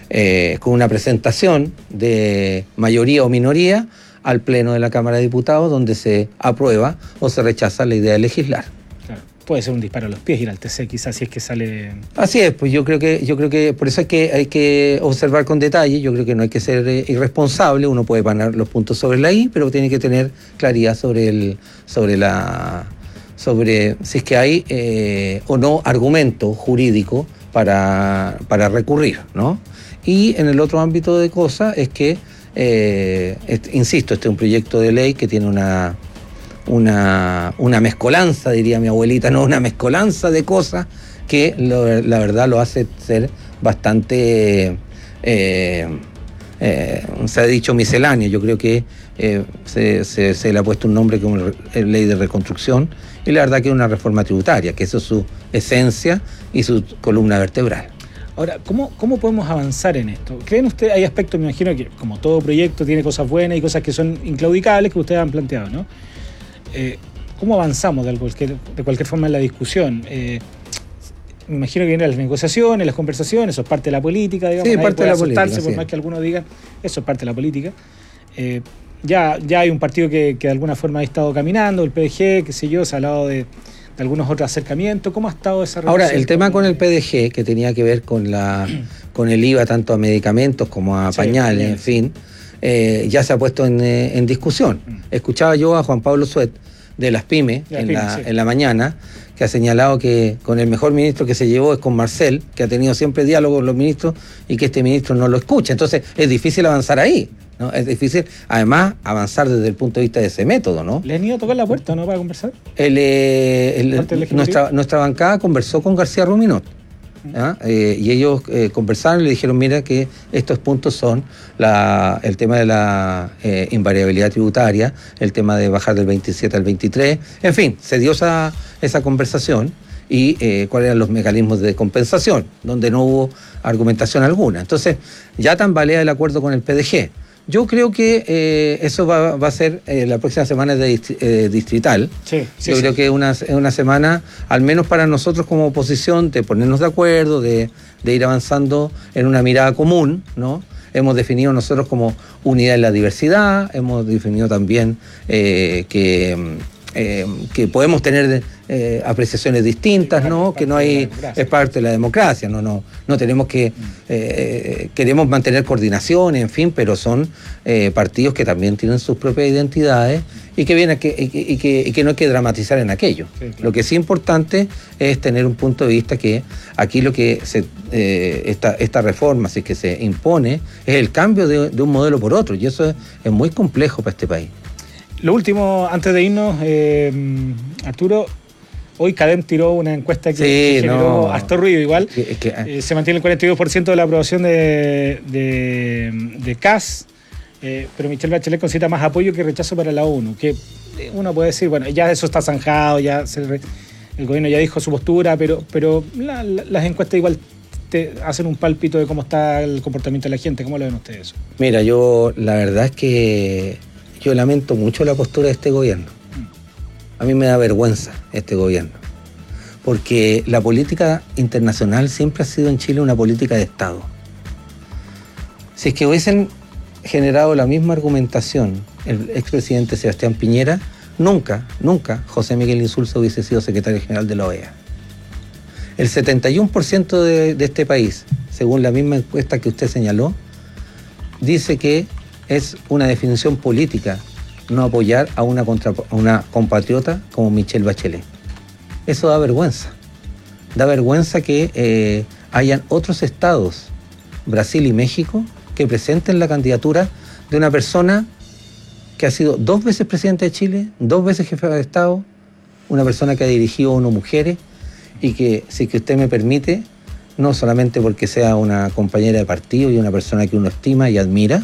eh, con una presentación de mayoría o minoría al Pleno de la Cámara de Diputados, donde se aprueba o se rechaza la idea de legislar. Claro. Puede ser un disparo a los pies ir al T C, quizás, si es que sale. Así es, pues yo creo que, yo creo que por eso hay que, hay que observar con detalle. Yo creo que no hay que ser eh, irresponsable, uno puede poner los puntos sobre la I, pero tiene que tener claridad sobre el, sobre la sobre si es que hay eh, o no argumento jurídico para, para recurrir, ¿no? Y en el otro ámbito de cosas es que, eh, este, insisto, este es un proyecto de ley que tiene una, una, una mezcolanza, diría mi abuelita, no, una mezcolanza de cosas que lo, la verdad lo hace ser bastante, eh, eh, se ha dicho misceláneo. Yo creo que eh, se, se, se le ha puesto un nombre como ley de reconstrucción, y la verdad que es una reforma tributaria, que eso es su esencia y su columna vertebral. Ahora, ¿cómo, ¿cómo podemos avanzar en esto? ¿Creen ustedes, hay aspectos, me imagino que como todo proyecto tiene cosas buenas y cosas que son inclaudicables que ustedes han planteado, ¿no? Eh, ¿Cómo avanzamos de cualquier, de cualquier forma en la discusión? Eh, me imagino que vienen las negociaciones, las conversaciones, eso es parte de la política, digamos. Sí, Nadie parte puede de la política, asustarse, por sí. más que algunos digan, eso es parte de la política. Eh, ya, ya hay un partido que, que de alguna forma ha estado caminando, el P D G, qué sé yo, se ha hablado de, de algunos otros acercamientos. ¿Cómo ha estado esa relación? Ahora, el tema con el P D G, que tenía que ver con la con el I V A tanto a medicamentos como a Sí, pañales, bien. en fin, eh, ya se ha puesto en, eh, en discusión. Escuchaba yo a Juan Pablo Suet de las pymes, De las en, pymes, la, sí. en la mañana, que ha señalado que con el mejor ministro que se llevó es con Marcel, que ha tenido siempre diálogo con los ministros y que este ministro no lo escucha. Entonces es difícil avanzar ahí, ¿no? Es difícil, además, avanzar desde el punto de vista de ese método, ¿no? ¿Le han ido a tocar la puerta, no, para conversar? El, eh, el- ¿Parte del Ejecutivo? nuestra, nuestra bancada conversó con García Ruminot. ¿Ah? Eh, y ellos eh, conversaron y le dijeron, mira que estos puntos son la, el tema de la eh, invariabilidad tributaria, el tema de bajar del veintisiete al veintitrés, en fin, se dio esa, esa conversación y eh, cuáles eran los mecanismos de compensación, donde no hubo argumentación alguna. Entonces, ya tambalea el acuerdo con el P D G. Yo creo que eh, eso va, va a ser eh, la próxima semana de distri- eh, distrital. Sí, sí, Yo sí. creo que es una, es una semana, al menos para nosotros como oposición, de ponernos de acuerdo, de, de ir avanzando en una mirada común, ¿no? Hemos definido nosotros como unidad en la diversidad, hemos definido también eh, que, eh, que podemos tener eh, apreciaciones distintas, ¿no? Que no hay, es parte de la democracia, no, no, no tenemos que, eh, queremos mantener coordinación, en fin, pero son eh, partidos que también tienen sus propias identidades y que, viene que, y, que, y que, y que no hay que dramatizar en aquello. Sí, claro. Lo que sí es importante es tener un punto de vista que aquí lo que se, eh, esta, esta reforma, si es que se impone, es el cambio de, de un modelo por otro, y eso es, es muy complejo para este país. Lo último, antes de irnos, eh, Arturo, hoy CADEM tiró una encuesta que, Sí, que generó no. harto ruido igual. Que- que- Eh, se mantiene el cuarenta y dos por ciento de la aprobación de, de, de C A S, eh, pero Michelle Bachelet concita más apoyo que rechazo para la ONU, que eh, uno puede decir, bueno, ya eso está zanjado, ya se re- el gobierno ya dijo su postura, pero, pero la- la- las encuestas igual te hacen un pálpito de cómo está el comportamiento de la gente. ¿Cómo lo ven ustedes eso? Mira, yo la verdad es que yo lamento mucho la postura de este gobierno. A mí me da vergüenza este gobierno, porque la política internacional siempre ha sido en Chile una política de Estado. Si es que hubiesen generado la misma argumentación el expresidente Sebastián Piñera, nunca, nunca José Miguel Insulza hubiese sido secretario general de la O E A. El setenta y uno por ciento de, de este país, según la misma encuesta que usted señaló, dice que es una definición política no apoyar a una, contra, a una compatriota como Michelle Bachelet. Eso da vergüenza. Da vergüenza que eh, hayan otros estados, Brasil y México, que presenten la candidatura de una persona que ha sido dos veces presidente de Chile, dos veces jefe de Estado, una persona que ha dirigido a uno mujeres y que, si que usted me permite, no solamente porque sea una compañera de partido y una persona que uno estima y admira,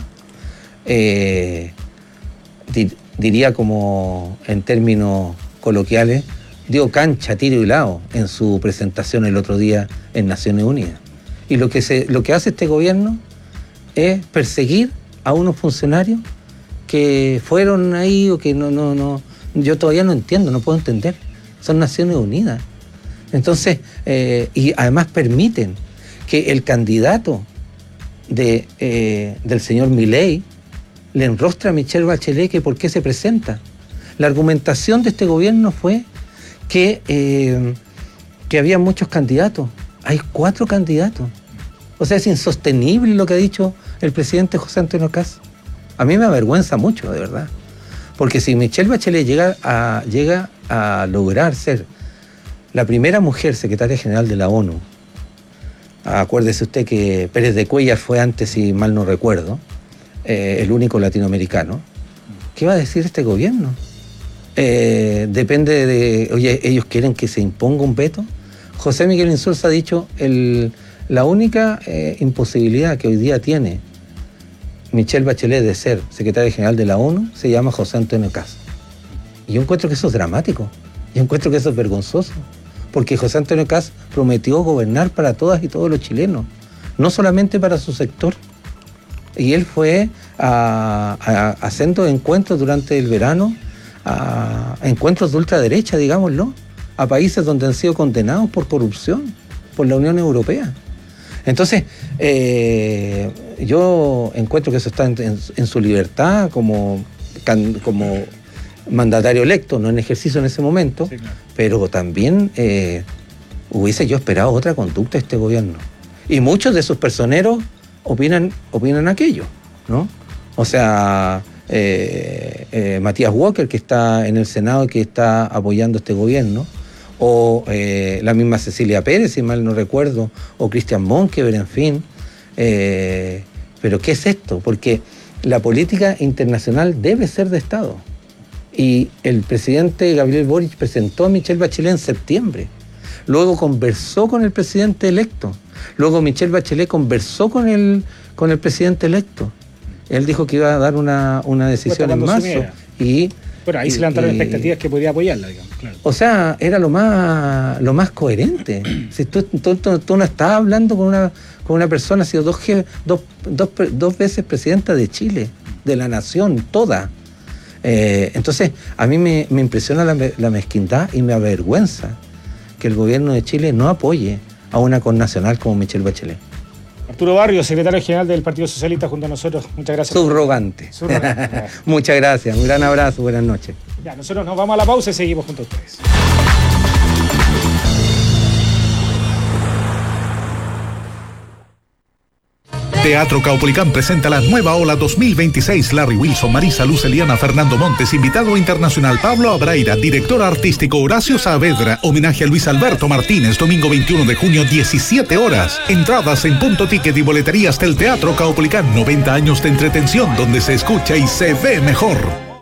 eh, di- diría como en términos coloquiales, dio cancha, tiro y lado en su presentación el otro día en Naciones Unidas. Y lo que, se, lo que hace este gobierno es perseguir a unos funcionarios que fueron ahí o que no, no, no, yo todavía no entiendo, no puedo entender. Son Naciones Unidas. Entonces, eh, y además permiten que el candidato de, eh, del señor Milei le enrostra a Michelle Bachelet que por qué se presenta. La argumentación de este gobierno fue que, eh, que había muchos candidatos. Hay cuatro candidatos. O sea, es insostenible lo que ha dicho el presidente José Antonio Kast. A mí me avergüenza mucho, de verdad. Porque si Michelle Bachelet llega a, llega a lograr ser la primera mujer secretaria general de la ONU, acuérdese usted que Pérez de Cuellar fue antes, si mal no recuerdo, eh, el único latinoamericano, ¿qué va a decir este gobierno? Eh, depende de, oye, ellos quieren que se imponga un veto. José Miguel Insulza ha dicho, el, la única eh, imposibilidad que hoy día tiene Michelle Bachelet de ser secretaria general de la ONU se llama José Antonio Kast. Y yo encuentro que eso es dramático, yo encuentro que eso es vergonzoso, porque José Antonio Kast prometió gobernar para todas y todos los chilenos, no solamente para su sector. Y él fue a, a, a haciendo encuentros durante el verano a encuentros de ultraderecha, digámoslo, a países donde han sido condenados por corrupción por la Unión Europea. Entonces, eh, yo encuentro que eso está en, en, en su libertad como, como mandatario electo, no en ejercicio en ese momento, sí, claro. Pero también eh, hubiese yo esperado otra conducta de este gobierno. Y muchos de sus personeros opinan, opinan aquello, ¿no? O sea, eh, eh, Matías Walker, que está en el Senado y que está apoyando este gobierno, o eh, la misma Cecilia Pérez, si mal no recuerdo, o Cristian Monkever, en fin. Eh, pero ¿qué es esto? Porque la política internacional debe ser de Estado. Y el presidente Gabriel Boric presentó a Michelle Bachelet en septiembre. Luego conversó con el presidente electo. Luego Michelle Bachelet conversó con el, con el presidente electo. Él dijo que iba a dar una, una decisión en marzo. Y Bueno, ahí y, se levantaron y, expectativas que podía apoyarla, digamos. Claro. O sea, era lo más lo más coherente. Si tú, tú, tú, tú no estabas hablando con una, con una persona, ha sido dos, dos, dos, dos veces presidenta de Chile, de la nación toda. Eh, entonces, a mí me, me impresiona la, la mezquindad y me avergüenza que el gobierno de Chile no apoye a una connacional como Michelle Bachelet. Arturo Barrios, secretario general del Partido Socialista, junto a nosotros. Muchas gracias. Subrogante. Subrogante. Muchas gracias. Un gran abrazo. Buenas noches. Ya, nosotros nos vamos a la pausa y seguimos junto a ustedes. Teatro Caupolicán presenta la nueva ola dos mil veintiséis. Larry Wilson, Marisa Luz, Eliana, Fernando Montes, invitado internacional Pablo Abraira, director artístico Horacio Saavedra, homenaje a Luis Alberto Martínez, domingo veintiuno de junio, diecisiete horas. Entradas en Punto Ticket y boleterías del Teatro Caupolicán. noventa años de entretención donde se escucha y se ve mejor.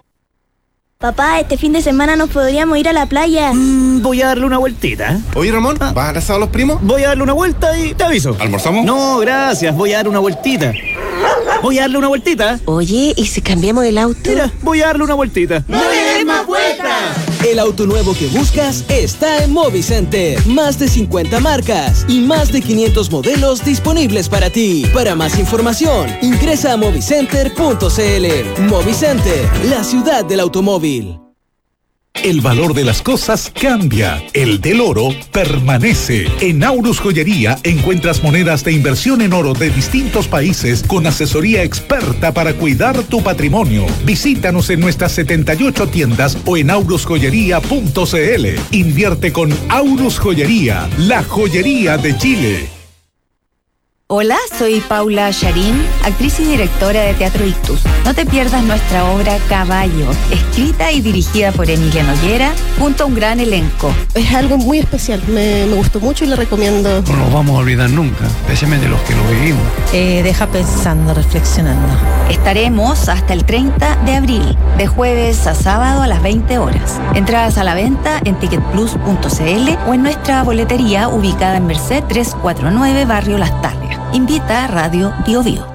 Papá, este fin de semana nos podríamos ir a la playa. Mm, voy a darle una vueltita. Oye, Ramón, ah. ¿vas a abrazar a los primos? Voy a darle una vuelta y te aviso. ¿Almorzamos? No, gracias, voy a darle una vueltita. Voy a darle una vueltita. Oye, ¿y si cambiamos el auto? Mira, voy a darle una vueltita. ¡No le des más vueltas! El auto nuevo que buscas está en Movicenter. Más de cincuenta marcas y más de quinientos modelos disponibles para ti. Para más información, ingresa a movicenter punto cl. Movicenter, la ciudad del automóvil. El valor de las cosas cambia. El del oro permanece. En Aurus Joyería encuentras monedas de inversión en oro de distintos países con asesoría experta para cuidar tu patrimonio. Visítanos en nuestras setenta y ocho tiendas o en aurus joyería punto cl. Invierte con Aurus Joyería, la joyería de Chile. Hola, soy Paula Charín, actriz y directora de Teatro Ictus. No te pierdas nuestra obra Caballo, escrita y dirigida por Emilia Noguera, junto a un gran elenco. Es algo muy especial, me, me gustó mucho y le recomiendo. No nos vamos a olvidar nunca, especialmente los que lo vivimos. Eh, deja pensando, reflexionando. Estaremos hasta el treinta de abril, de jueves a sábado a las veinte horas. Entradas a la venta en ticket plus punto cl o en nuestra boletería ubicada en Merced trescientos cuarenta y nueve, Barrio Las Tarrias. Invita a Radio Bio Bio.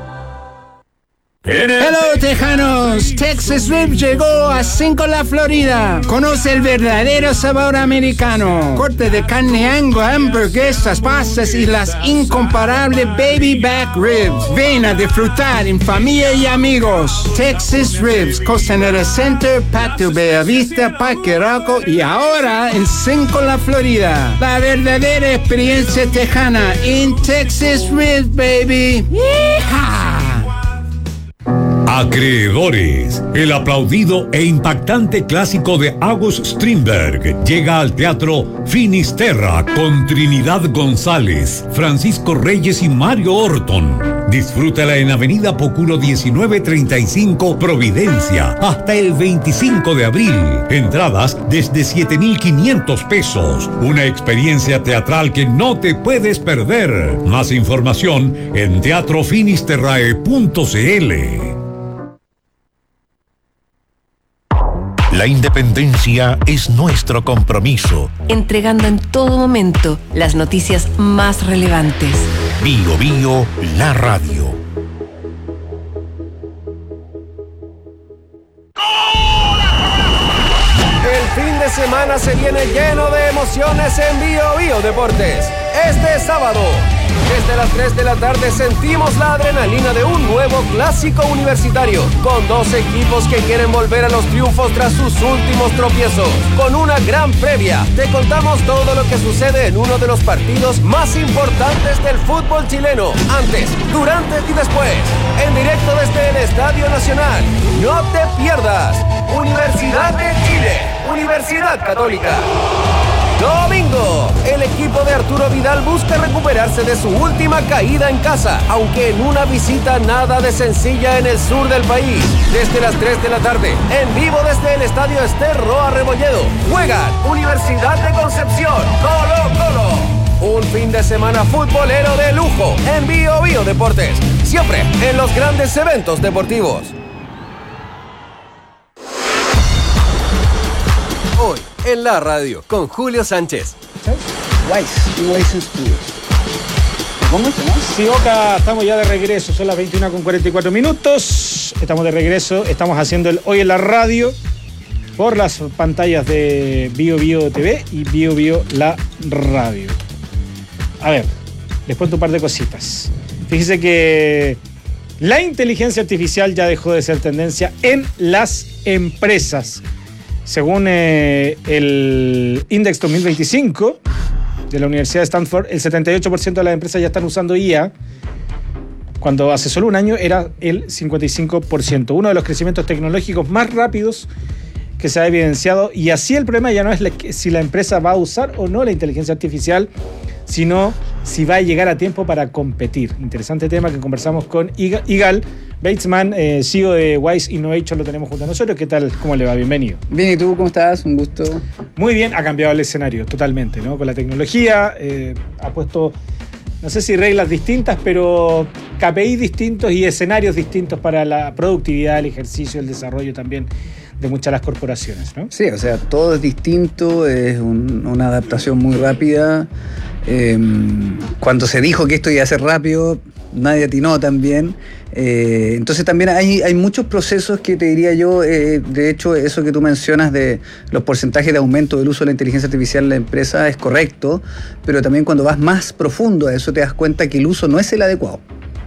Hello, tejanos. Texas Ribs llegó a Cinco La Florida. Conoce el verdadero sabor americano. Corte de carne Angus, hamburguesas, pastas y las incomparables baby back ribs. Ven a disfrutar en familia y amigos. Texas Ribs, Costanera Center, Patio Bellavista, Parque Arauco y ahora en Cinco La Florida. La verdadera experiencia tejana en Texas Ribs, baby. ¡Yeehaw! Acreedores, el aplaudido e impactante clásico de August Strindberg llega al Teatro Finisterra con Trinidad González, Francisco Reyes y Mario Orton. Disfrútala en Avenida Poculo diecinueve treinta y cinco, Providencia, hasta el veinticinco de abril. Entradas desde siete mil quinientos pesos. Una experiencia teatral que no te puedes perder. Más información en teatro finisterrae punto cl. La independencia es nuestro compromiso. Entregando en todo momento las noticias más relevantes. Bio Bio, la radio. El fin de semana se viene lleno de emociones en Bio Bio Deportes. Este sábado, Desde las tres de la tarde sentimos la adrenalina de un nuevo clásico universitario, con dos equipos que quieren volver a los triunfos tras sus últimos tropiezos. Con una gran previa, te contamos todo lo que sucede en uno de los partidos más importantes del fútbol chileno, antes, durante y después, en directo desde el Estadio Nacional. No te pierdas, Universidad de Chile, Universidad Católica. Domingo, el equipo de Arturo Vidal busca recuperarse de su última caída en casa, aunque en una visita nada de sencilla en el sur del país. Desde las tres de la tarde, en vivo desde el Estadio Ester Roa Rebolledo, juegan Universidad de Concepción, Colo Colo. Un fin de semana futbolero de lujo en Bio Bio Deportes, siempre en los grandes eventos deportivos. Hoy en la radio con Julio Sánchez. Wise, Innovation Studios. ¿Cómo se llama? Sí, Oca, estamos ya de regreso. Son las veintiuna con cuarenta y cuatro minutos. Estamos de regreso. Estamos haciendo el Hoy en la radio por las pantallas de Bio Bio T V y Bio Bio la radio. A ver, les cuento un par de cositas. Fíjese que la inteligencia artificial ya dejó de ser tendencia en las empresas. Según eh, el Index dos mil veinticinco de la Universidad de Stanford, el setenta y ocho por ciento de las empresas ya están usando I A, cuando hace solo un año era el cincuenta y cinco por ciento. Uno de los crecimientos tecnológicos más rápidos que se ha evidenciado. Y así el problema ya no es la, si la empresa va a usar o no la inteligencia artificial, sino si va a llegar a tiempo para competir. Interesante tema que conversamos con Igal Batesman, eh, C E O de Wise Innovation, lo tenemos junto a nosotros. ¿Qué tal? ¿Cómo le va? Bienvenido. Bien, ¿y tú cómo estás? Un gusto. Muy bien, ha cambiado el escenario totalmente, ¿no? Con la tecnología, eh, ha puesto, no sé si reglas distintas, pero K P I distintos y escenarios distintos para la productividad, el ejercicio, el desarrollo también de muchas de las corporaciones, ¿no? Sí, o sea, todo es distinto, es un, una adaptación muy rápida. Eh, cuando se dijo que esto iba a ser rápido, nadie atinó también. Eh, entonces también hay, hay muchos procesos que te diría yo, eh, de hecho eso que tú mencionas de los porcentajes de aumento del uso de la inteligencia artificial en la empresa es correcto, pero también cuando vas más profundo a eso te das cuenta que el uso no es el adecuado.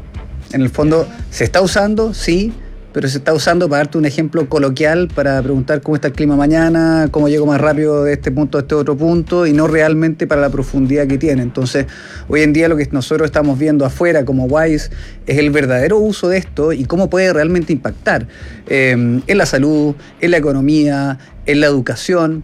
En el fondo se está usando, sí, pero se está usando, para darte un ejemplo coloquial, para preguntar cómo está el clima mañana, cómo llego más rápido de este punto a este otro punto, y no realmente para la profundidad que tiene. Entonces, hoy en día lo que nosotros estamos viendo afuera como Wise es el verdadero uso de esto y cómo puede realmente impactar eh, en la salud, en la economía, en la educación.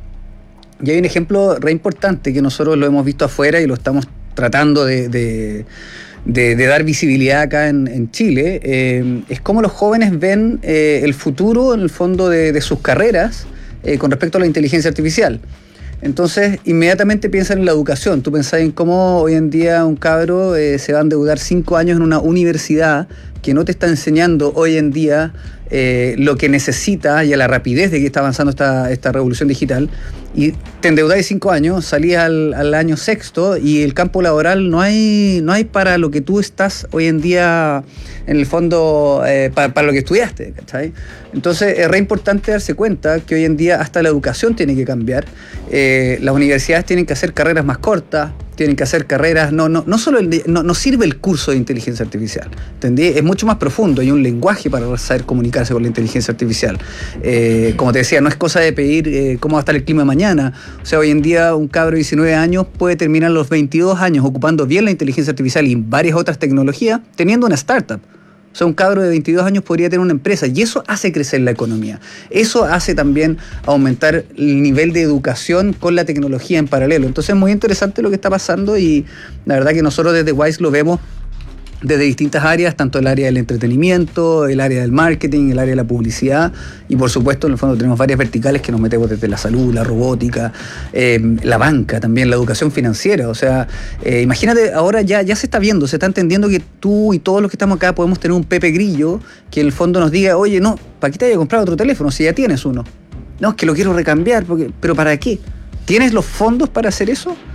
Y hay un ejemplo re importante que nosotros lo hemos visto afuera y lo estamos tratando de... de De, de dar visibilidad acá en, en Chile, eh, es cómo los jóvenes ven eh, el futuro en el fondo de, de sus carreras eh, con respecto a la inteligencia artificial. Entonces, inmediatamente piensan en la educación. Tú pensás en cómo hoy en día un cabro eh, se va a endeudar cinco años en una universidad que no te está enseñando hoy en día eh, lo que necesita y a la rapidez de que está avanzando esta, esta revolución digital. Y te endeudáis cinco años, salís al, al año sexto y el campo laboral no hay, no hay para lo que tú estás hoy en día, en el fondo, eh, para, para lo que estudiaste, ¿cachai? Entonces es re importante darse cuenta que hoy en día hasta la educación tiene que cambiar. Eh, las universidades tienen que hacer carreras más cortas, tienen que hacer carreras, no, no, no solo el, no, no sirve el curso de inteligencia artificial, ¿entendí? Es mucho más profundo, hay un lenguaje para saber comunicarse con la inteligencia artificial. Eh, como te decía, no es cosa de pedir eh, cómo va a estar el clima mañana. O sea, hoy en día un cabro de diecinueve años puede terminar los veintidós años ocupando bien la inteligencia artificial y varias otras tecnologías, teniendo una startup. O sea, un cabro de veintidós años podría tener una empresa y eso hace crecer la economía. Eso hace también aumentar el nivel de educación con la tecnología en paralelo. Entonces es muy interesante lo que está pasando y la verdad que nosotros desde Wise lo vemos desde distintas áreas, tanto el área del entretenimiento, el área del marketing, el área de la publicidad y por supuesto en el fondo tenemos varias verticales que nos metemos desde la salud, la robótica, eh, la banca también, la educación financiera. O sea, eh, imagínate, ahora ya, ya se está viendo, se está entendiendo que tú y todos los que estamos acá podemos tener un Pepe Grillo que en el fondo nos diga, oye, no, ¿para qué te vayas a comprar otro teléfono si ya tienes uno? No, es que lo quiero recambiar, porque, pero ¿para qué? ¿Tienes los fondos para hacer eso?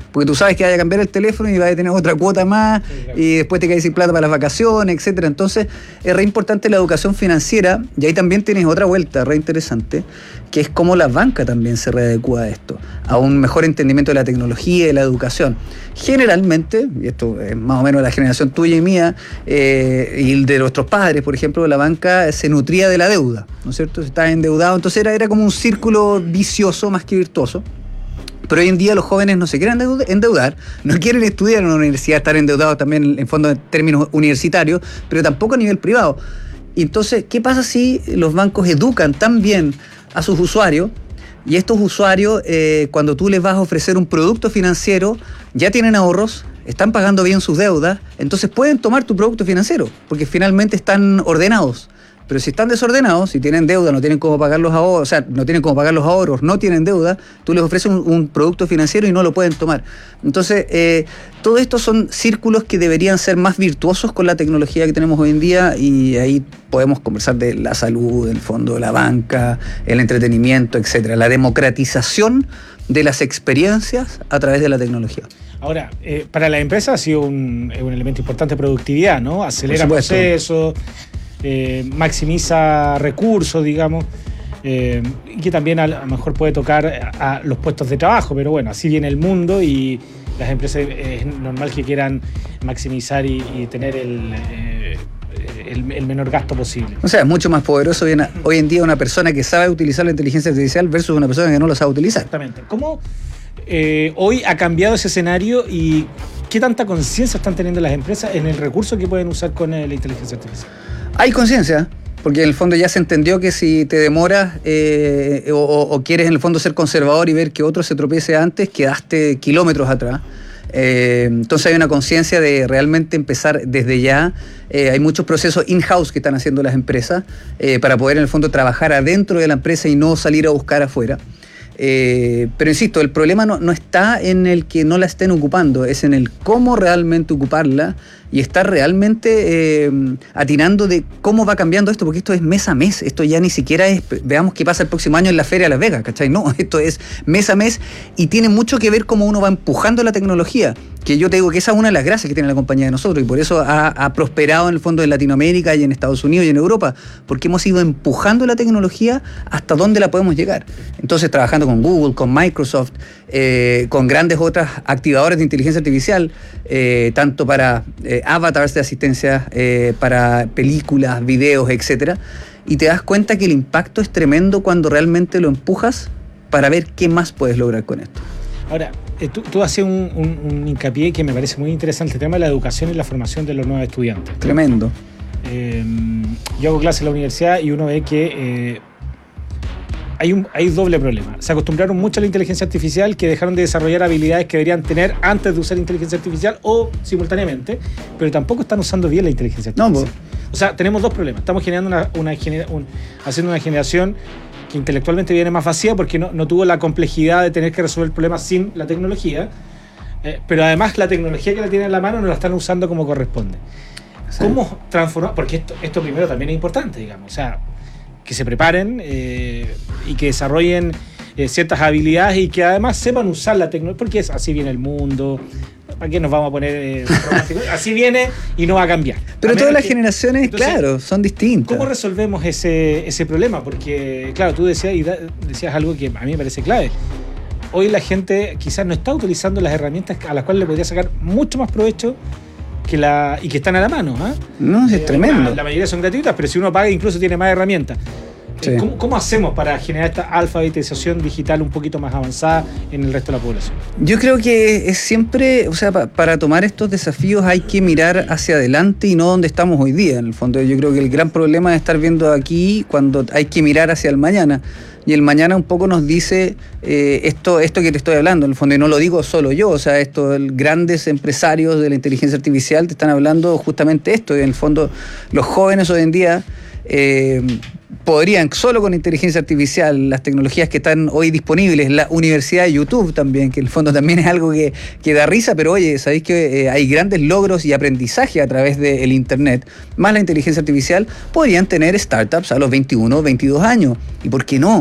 porque tú sabes que vas a cambiar el teléfono y vas a tener otra cuota más, sí, claro. Y después te quedas sin plata para las vacaciones, etcétera. Entonces es re importante la educación financiera, y ahí también tienes otra vuelta re interesante, que es cómo la banca también se readecúa a esto, a un mejor entendimiento de la tecnología y de la educación. Generalmente, y esto es más o menos la generación tuya y mía, eh, y de nuestros padres, por ejemplo, la banca se nutría de la deuda, ¿no es cierto? Estaba endeudado, entonces era, era como un círculo vicioso más que virtuoso. Pero hoy en día los jóvenes no se quieren endeudar, no quieren estudiar en una universidad, estar endeudados también en fondo en términos universitarios, pero tampoco a nivel privado. Y entonces, ¿qué pasa si los bancos educan tan bien a sus usuarios? Y estos usuarios, eh, cuando tú les vas a ofrecer un producto financiero, ya tienen ahorros, están pagando bien sus deudas, entonces pueden tomar tu producto financiero, porque finalmente están ordenados. Pero si están desordenados, si tienen deuda, no tienen cómo pagar los ahorros, o sea, no tienen cómo pagar los ahorros, no tienen deuda, tú les ofreces un, un producto financiero y no lo pueden tomar. Entonces, eh, todo esto son círculos que deberían ser más virtuosos con la tecnología que tenemos hoy en día, y ahí podemos conversar de la salud, el fondo de la banca, el entretenimiento, etcétera. La democratización de las experiencias a través de la tecnología. Ahora, eh, para la empresa ha sido un, un elemento importante de productividad, ¿no? Acelera procesos, eh, maximiza recursos, digamos, eh, y que también a lo mejor puede tocar a, a los puestos de trabajo, pero bueno, así viene el mundo y las empresas es normal que quieran maximizar y, y tener el, eh, el, el menor gasto posible. O sea, es mucho más poderoso hoy en, hoy en día una persona que sabe utilizar la inteligencia artificial versus una persona que no la sabe utilizar. Exactamente. ¿Cómo eh, hoy ha cambiado ese escenario y qué tanta conciencia están teniendo las empresas en el recurso que pueden usar con eh, la inteligencia artificial? Hay conciencia, porque en el fondo ya se entendió que si te demoras eh, o, o quieres en el fondo ser conservador y ver que otro se tropiece antes, quedaste kilómetros atrás. Eh, entonces hay una conciencia de realmente empezar desde ya. Eh, hay muchos procesos in-house que están haciendo las empresas eh, para poder en el fondo trabajar adentro de la empresa y no salir a buscar afuera. Eh, pero insisto, el problema no, no está en el que no la estén ocupando, es en el cómo realmente ocuparla y estar realmente eh, atinando de cómo va cambiando esto, porque esto es mes a mes, esto ya ni siquiera es, veamos qué pasa el próximo año en la Feria de Las Vegas, ¿cachai? No, esto es mes a mes y tiene mucho que ver cómo uno va empujando la tecnología, que yo te digo que esa es una de las gracias que tiene la compañía de nosotros y por eso ha, ha prosperado en el fondo en Latinoamérica y en Estados Unidos y en Europa, porque hemos ido empujando la tecnología hasta dónde la podemos llegar. Entonces, trabajando con Google, con Microsoft, eh, con grandes otras activadores de inteligencia artificial, eh, tanto para eh, avatars de asistencia, eh, para películas, videos, etcétera, y te das cuenta que el impacto es tremendo cuando realmente lo empujas para ver qué más puedes lograr con esto. Ahora, eh, tú, tú haces un, un, un hincapié que me parece muy interesante, el tema de la educación y la formación de los nuevos estudiantes. Tremendo. Eh, yo hago clases en la universidad y uno ve que eh, hay un hay doble problema. Se acostumbraron mucho a la inteligencia artificial, que dejaron de desarrollar habilidades que deberían tener antes de usar inteligencia artificial o simultáneamente, pero tampoco están usando bien la inteligencia artificial. No, o sea, tenemos dos problemas. Estamos generando una, una genera, un, haciendo una generación que intelectualmente viene más vacía porque no, no tuvo la complejidad de tener que resolver problemas sin la tecnología, eh, pero además la tecnología que la tienen en la mano no la están usando como corresponde. Sí. ¿Cómo transformar? Porque esto, esto primero también es importante, digamos, o sea, que se preparen eh, y que desarrollen eh, ciertas habilidades y que además sepan usar la tecnología, porque es, así viene el mundo. ¿Para qué nos vamos a poner eh, románticos? Así viene y no va a cambiar. Pero a todas las que, generaciones, entonces, claro, son distintas. ¿Cómo resolvemos ese, ese problema? Porque, claro, tú decías, y da, decías algo que a mí me parece clave. Hoy la gente quizás no está utilizando las herramientas a las cuales le podría sacar mucho más provecho que la, y que están a la mano. ¿eh? No, es eh, tremendo. La, la mayoría son gratuitas, pero si uno paga incluso tiene más herramientas. Sí. ¿Cómo, ¿Cómo hacemos para generar esta alfabetización digital un poquito más avanzada en el resto de la población? Yo creo que es siempre, o sea, pa, para tomar estos desafíos hay que mirar hacia adelante y no donde estamos hoy día. En el fondo, yo creo que el gran problema es estar viendo aquí cuando hay que mirar hacia el mañana. Y el mañana un poco nos dice eh, esto, esto que te estoy hablando, en el fondo, y no lo digo solo yo, o sea, estos grandes empresarios de la inteligencia artificial te están hablando justamente esto, y en el fondo los jóvenes hoy en día eh, podrían, solo con inteligencia artificial, las tecnologías que están hoy disponibles, la universidad de YouTube también, que en el fondo también es algo que, que da risa, pero oye, sabéis que eh, hay grandes logros y aprendizaje a través del internet, más la inteligencia artificial, podrían tener startups a los veintiuno, veintidós años. ¿Y por qué no?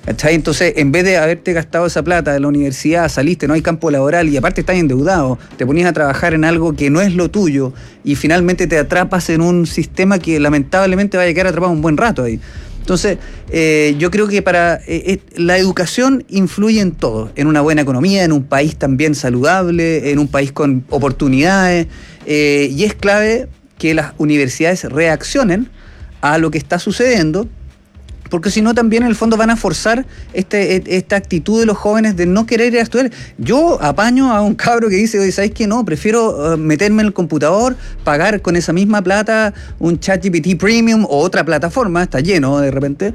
¿cachai? Entonces, en vez de haberte gastado esa plata de la universidad, saliste, no hay campo laboral y aparte estás endeudado, te ponías a trabajar en algo que no es lo tuyo y finalmente te atrapas en un sistema que lamentablemente vaya a quedar atrapado un buen rato ahí. Entonces, eh, yo creo que para eh, eh, la educación influye en todo, en una buena economía, en un país también saludable, en un país con oportunidades, eh, y es clave que las universidades reaccionen a lo que está sucediendo, porque si no también en el fondo van a forzar este, esta actitud de los jóvenes de no querer ir a estudiar. Yo apaño a un cabro que dice, oye, ¿sabes qué? No, prefiero uh, meterme en el computador, pagar con esa misma plata un ChatGPT Premium o otra plataforma, está lleno de repente,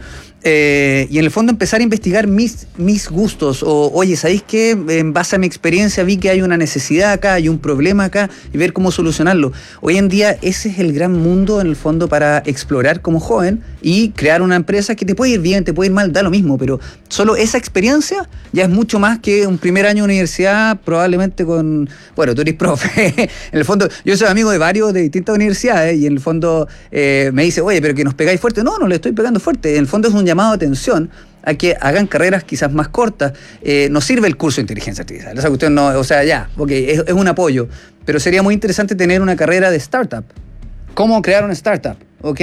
eh, y en el fondo empezar a investigar mis, mis gustos, o oye, ¿sabéis qué? En base a mi experiencia vi que hay una necesidad acá, hay un problema acá, y ver cómo solucionarlo. Hoy en día ese es el gran mundo en el fondo para explorar como joven y crear una empresa que te puede ir bien, te puede ir mal, da lo mismo, pero solo esa experiencia ya es mucho más que un primer año de universidad, probablemente con, bueno, tú eres profe, en el fondo, yo soy amigo de varios de distintas universidades y en el fondo eh, me dice, oye, pero que nos pegáis fuerte. No, no le estoy pegando fuerte, en el fondo es un llamado de atención a que hagan carreras quizás más cortas. Eh, nos sirve el curso de inteligencia artificial, esa cuestión no, o sea, ya, ok, es, es un apoyo, pero sería muy interesante tener una carrera de startup. ¿Cómo crear una startup? ¿Ok?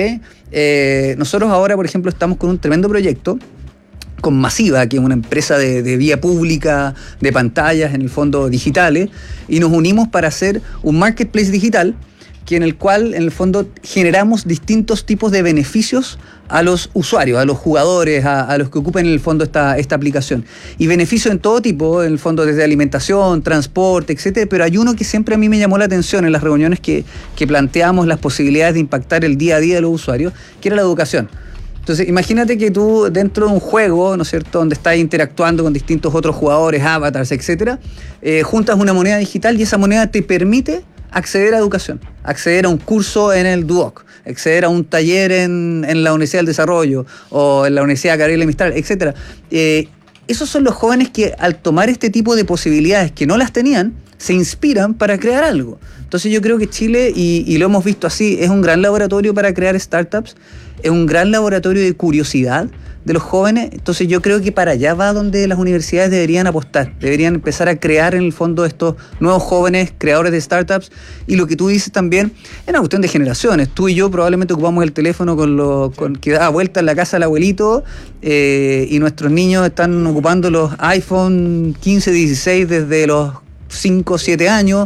Eh, nosotros ahora, por ejemplo, estamos con un tremendo proyecto con Masiva, que es una empresa de, de vía pública, de pantallas, en el fondo digitales, y nos unimos para hacer un marketplace digital que en el cual, en el fondo, generamos distintos tipos de beneficios a los usuarios, a los jugadores, a, a los que ocupan en el fondo esta, esta aplicación. Y beneficios en todo tipo, en el fondo desde alimentación, transporte, etcétera. Pero hay uno que siempre a mí me llamó la atención en las reuniones que, que planteamos las posibilidades de impactar el día a día de los usuarios, que era la educación. Entonces, imagínate que tú dentro de un juego, ¿no es cierto?, donde estás interactuando con distintos otros jugadores, avatars, etcétera, eh, juntas una moneda digital y esa moneda te permite acceder a educación, acceder a un curso en el Duoc, acceder a un taller en, en la Universidad del Desarrollo o en la Universidad Gabriela Mistral, etcétera. Eh, esos son los jóvenes que al tomar este tipo de posibilidades que no las tenían, se inspiran para crear algo. Entonces yo creo que Chile, y, y lo hemos visto así, es un gran laboratorio para crear startups, es un gran laboratorio de curiosidad de los jóvenes. Entonces yo creo que para allá va donde las universidades deberían apostar, deberían empezar a crear en el fondo estos nuevos jóvenes creadores de startups. Y lo que tú dices también es una cuestión de generaciones. Tú y yo probablemente ocupamos el teléfono con lo con, que da vuelta en la casa del abuelito, eh, y nuestros niños están ocupando los iPhone quince, dieciséis desde los cinco, siete años.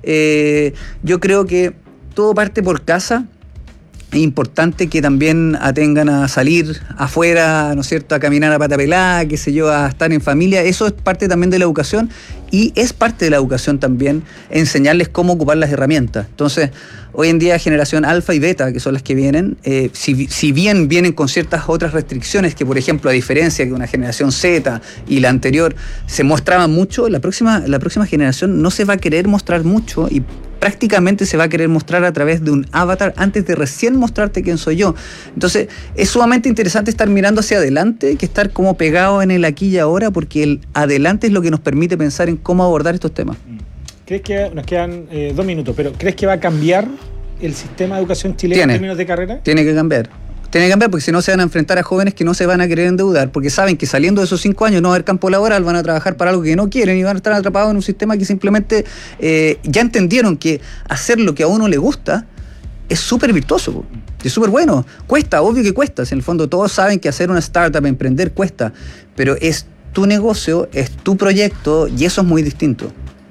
Eh, yo creo que todo parte por casa. Es importante que también atengan a salir afuera, ¿no es cierto?, a caminar a pata pelada, qué sé yo, a estar en familia. Eso es parte también de la educación y es parte de la educación también enseñarles cómo ocupar las herramientas. Entonces, hoy en día generación alfa y beta, que son las que vienen, eh, si, si bien vienen con ciertas otras restricciones que, por ejemplo, a diferencia que una generación Z y la anterior se mostraban mucho, la próxima, la próxima generación no se va a querer mostrar mucho y prácticamente se va a querer mostrar a través de un avatar antes de recién mostrarte quién soy yo. Entonces, es sumamente interesante estar mirando hacia adelante que estar como pegado en el aquí y ahora, porque el adelante es lo que nos permite pensar en cómo abordar estos temas. ¿Crees que nos quedan eh, dos minutos, pero crees que va a cambiar el sistema de educación chileno en términos de carrera? Tiene que cambiar. Tiene que cambiar porque si no se van a enfrentar a jóvenes que no se van a querer endeudar, porque saben que saliendo de esos cinco años no va a haber campo laboral, van a trabajar para algo que no quieren y van a estar atrapados en un sistema que simplemente eh, ya entendieron que hacer lo que a uno le gusta es súper virtuoso, es súper bueno. Cuesta, obvio que cuesta. En el fondo todos saben que hacer una startup, emprender cuesta, pero es tu negocio, es tu proyecto y eso es muy distinto.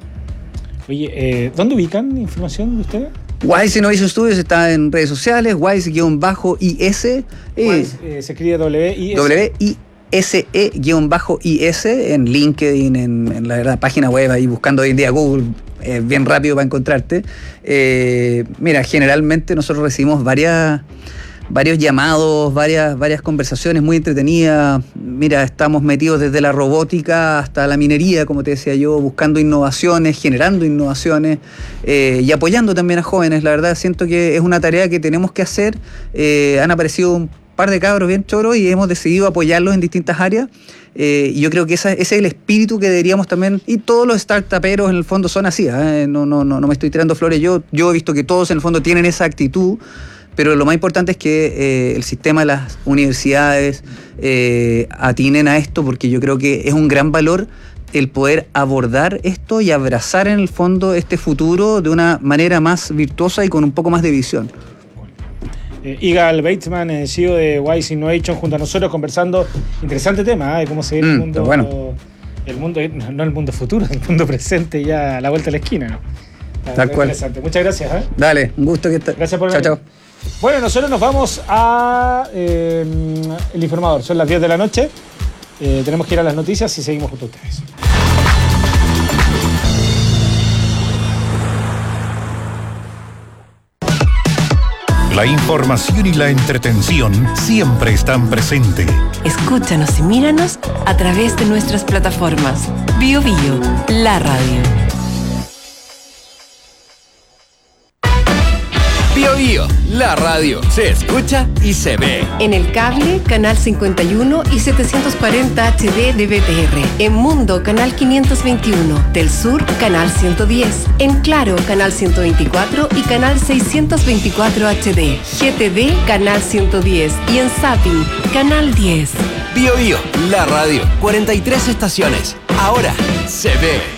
Oye, eh, ¿dónde ubican información de ustedes? Wise Innovation Studios está en redes sociales, Wise-I S. Wise, eh, se escribe W I S. W I S E-I S en LinkedIn, en, en la verdad, página web, ahí buscando hoy en día Google, eh, bien rápido para encontrarte. Eh, mira, generalmente nosotros recibimos varias... varios llamados, varias, varias conversaciones muy entretenidas. Mira, estamos metidos desde la robótica hasta la minería, como te decía yo, buscando innovaciones, generando innovaciones eh, y apoyando también a jóvenes. La verdad, siento que es una tarea que tenemos que hacer. Eh, han aparecido un par de cabros bien choros y hemos decidido apoyarlos en distintas áreas. Eh, y yo creo que esa, ese es el espíritu que deberíamos también, y todos los startuperos en el fondo son así, ¿eh? no, no, no, no me estoy tirando flores yo, yo he visto que todos en el fondo tienen esa actitud pero lo más importante es que eh, el sistema de las universidades eh, atinen a esto, porque yo creo que es un gran valor el poder abordar esto y abrazar en el fondo este futuro de una manera más virtuosa y con un poco más de visión. Eh, Igal Bateman, eh, C E O de Wise Innovation, junto a nosotros conversando. Interesante tema, ¿eh? Cómo seguir mm, el mundo, bueno. el mundo, no el mundo futuro, el mundo presente ya a la vuelta de la esquina, ¿no? La, Tal cual. Interesante. Muchas gracias. ¿eh? Dale, un gusto que estés. Gracias por venir. Chao, chao. Bueno, nosotros nos vamos a eh, El Informador. Son las diez de la noche. Eh, tenemos que ir a las noticias y seguimos junto a ustedes. La información y la entretención siempre están presentes. Escúchanos y míranos a través de nuestras plataformas. Bio Bio, la radio. Bio Bio, la radio, se escucha y se ve. En el cable, canal cincuenta y uno y setecientos cuarenta H D de B T R. En Mundo, canal quinientos veintiuno. Del Sur, canal ciento diez. En Claro, canal ciento veinticuatro y canal seiscientos veinticuatro H D. G T V, canal ciento diez. Y en Zapping, canal diez. Bio Bio, la radio, cuarenta y tres estaciones. Ahora se ve.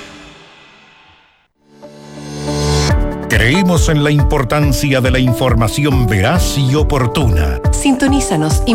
Creemos en la importancia de la información veraz y oportuna. Sintonízanos y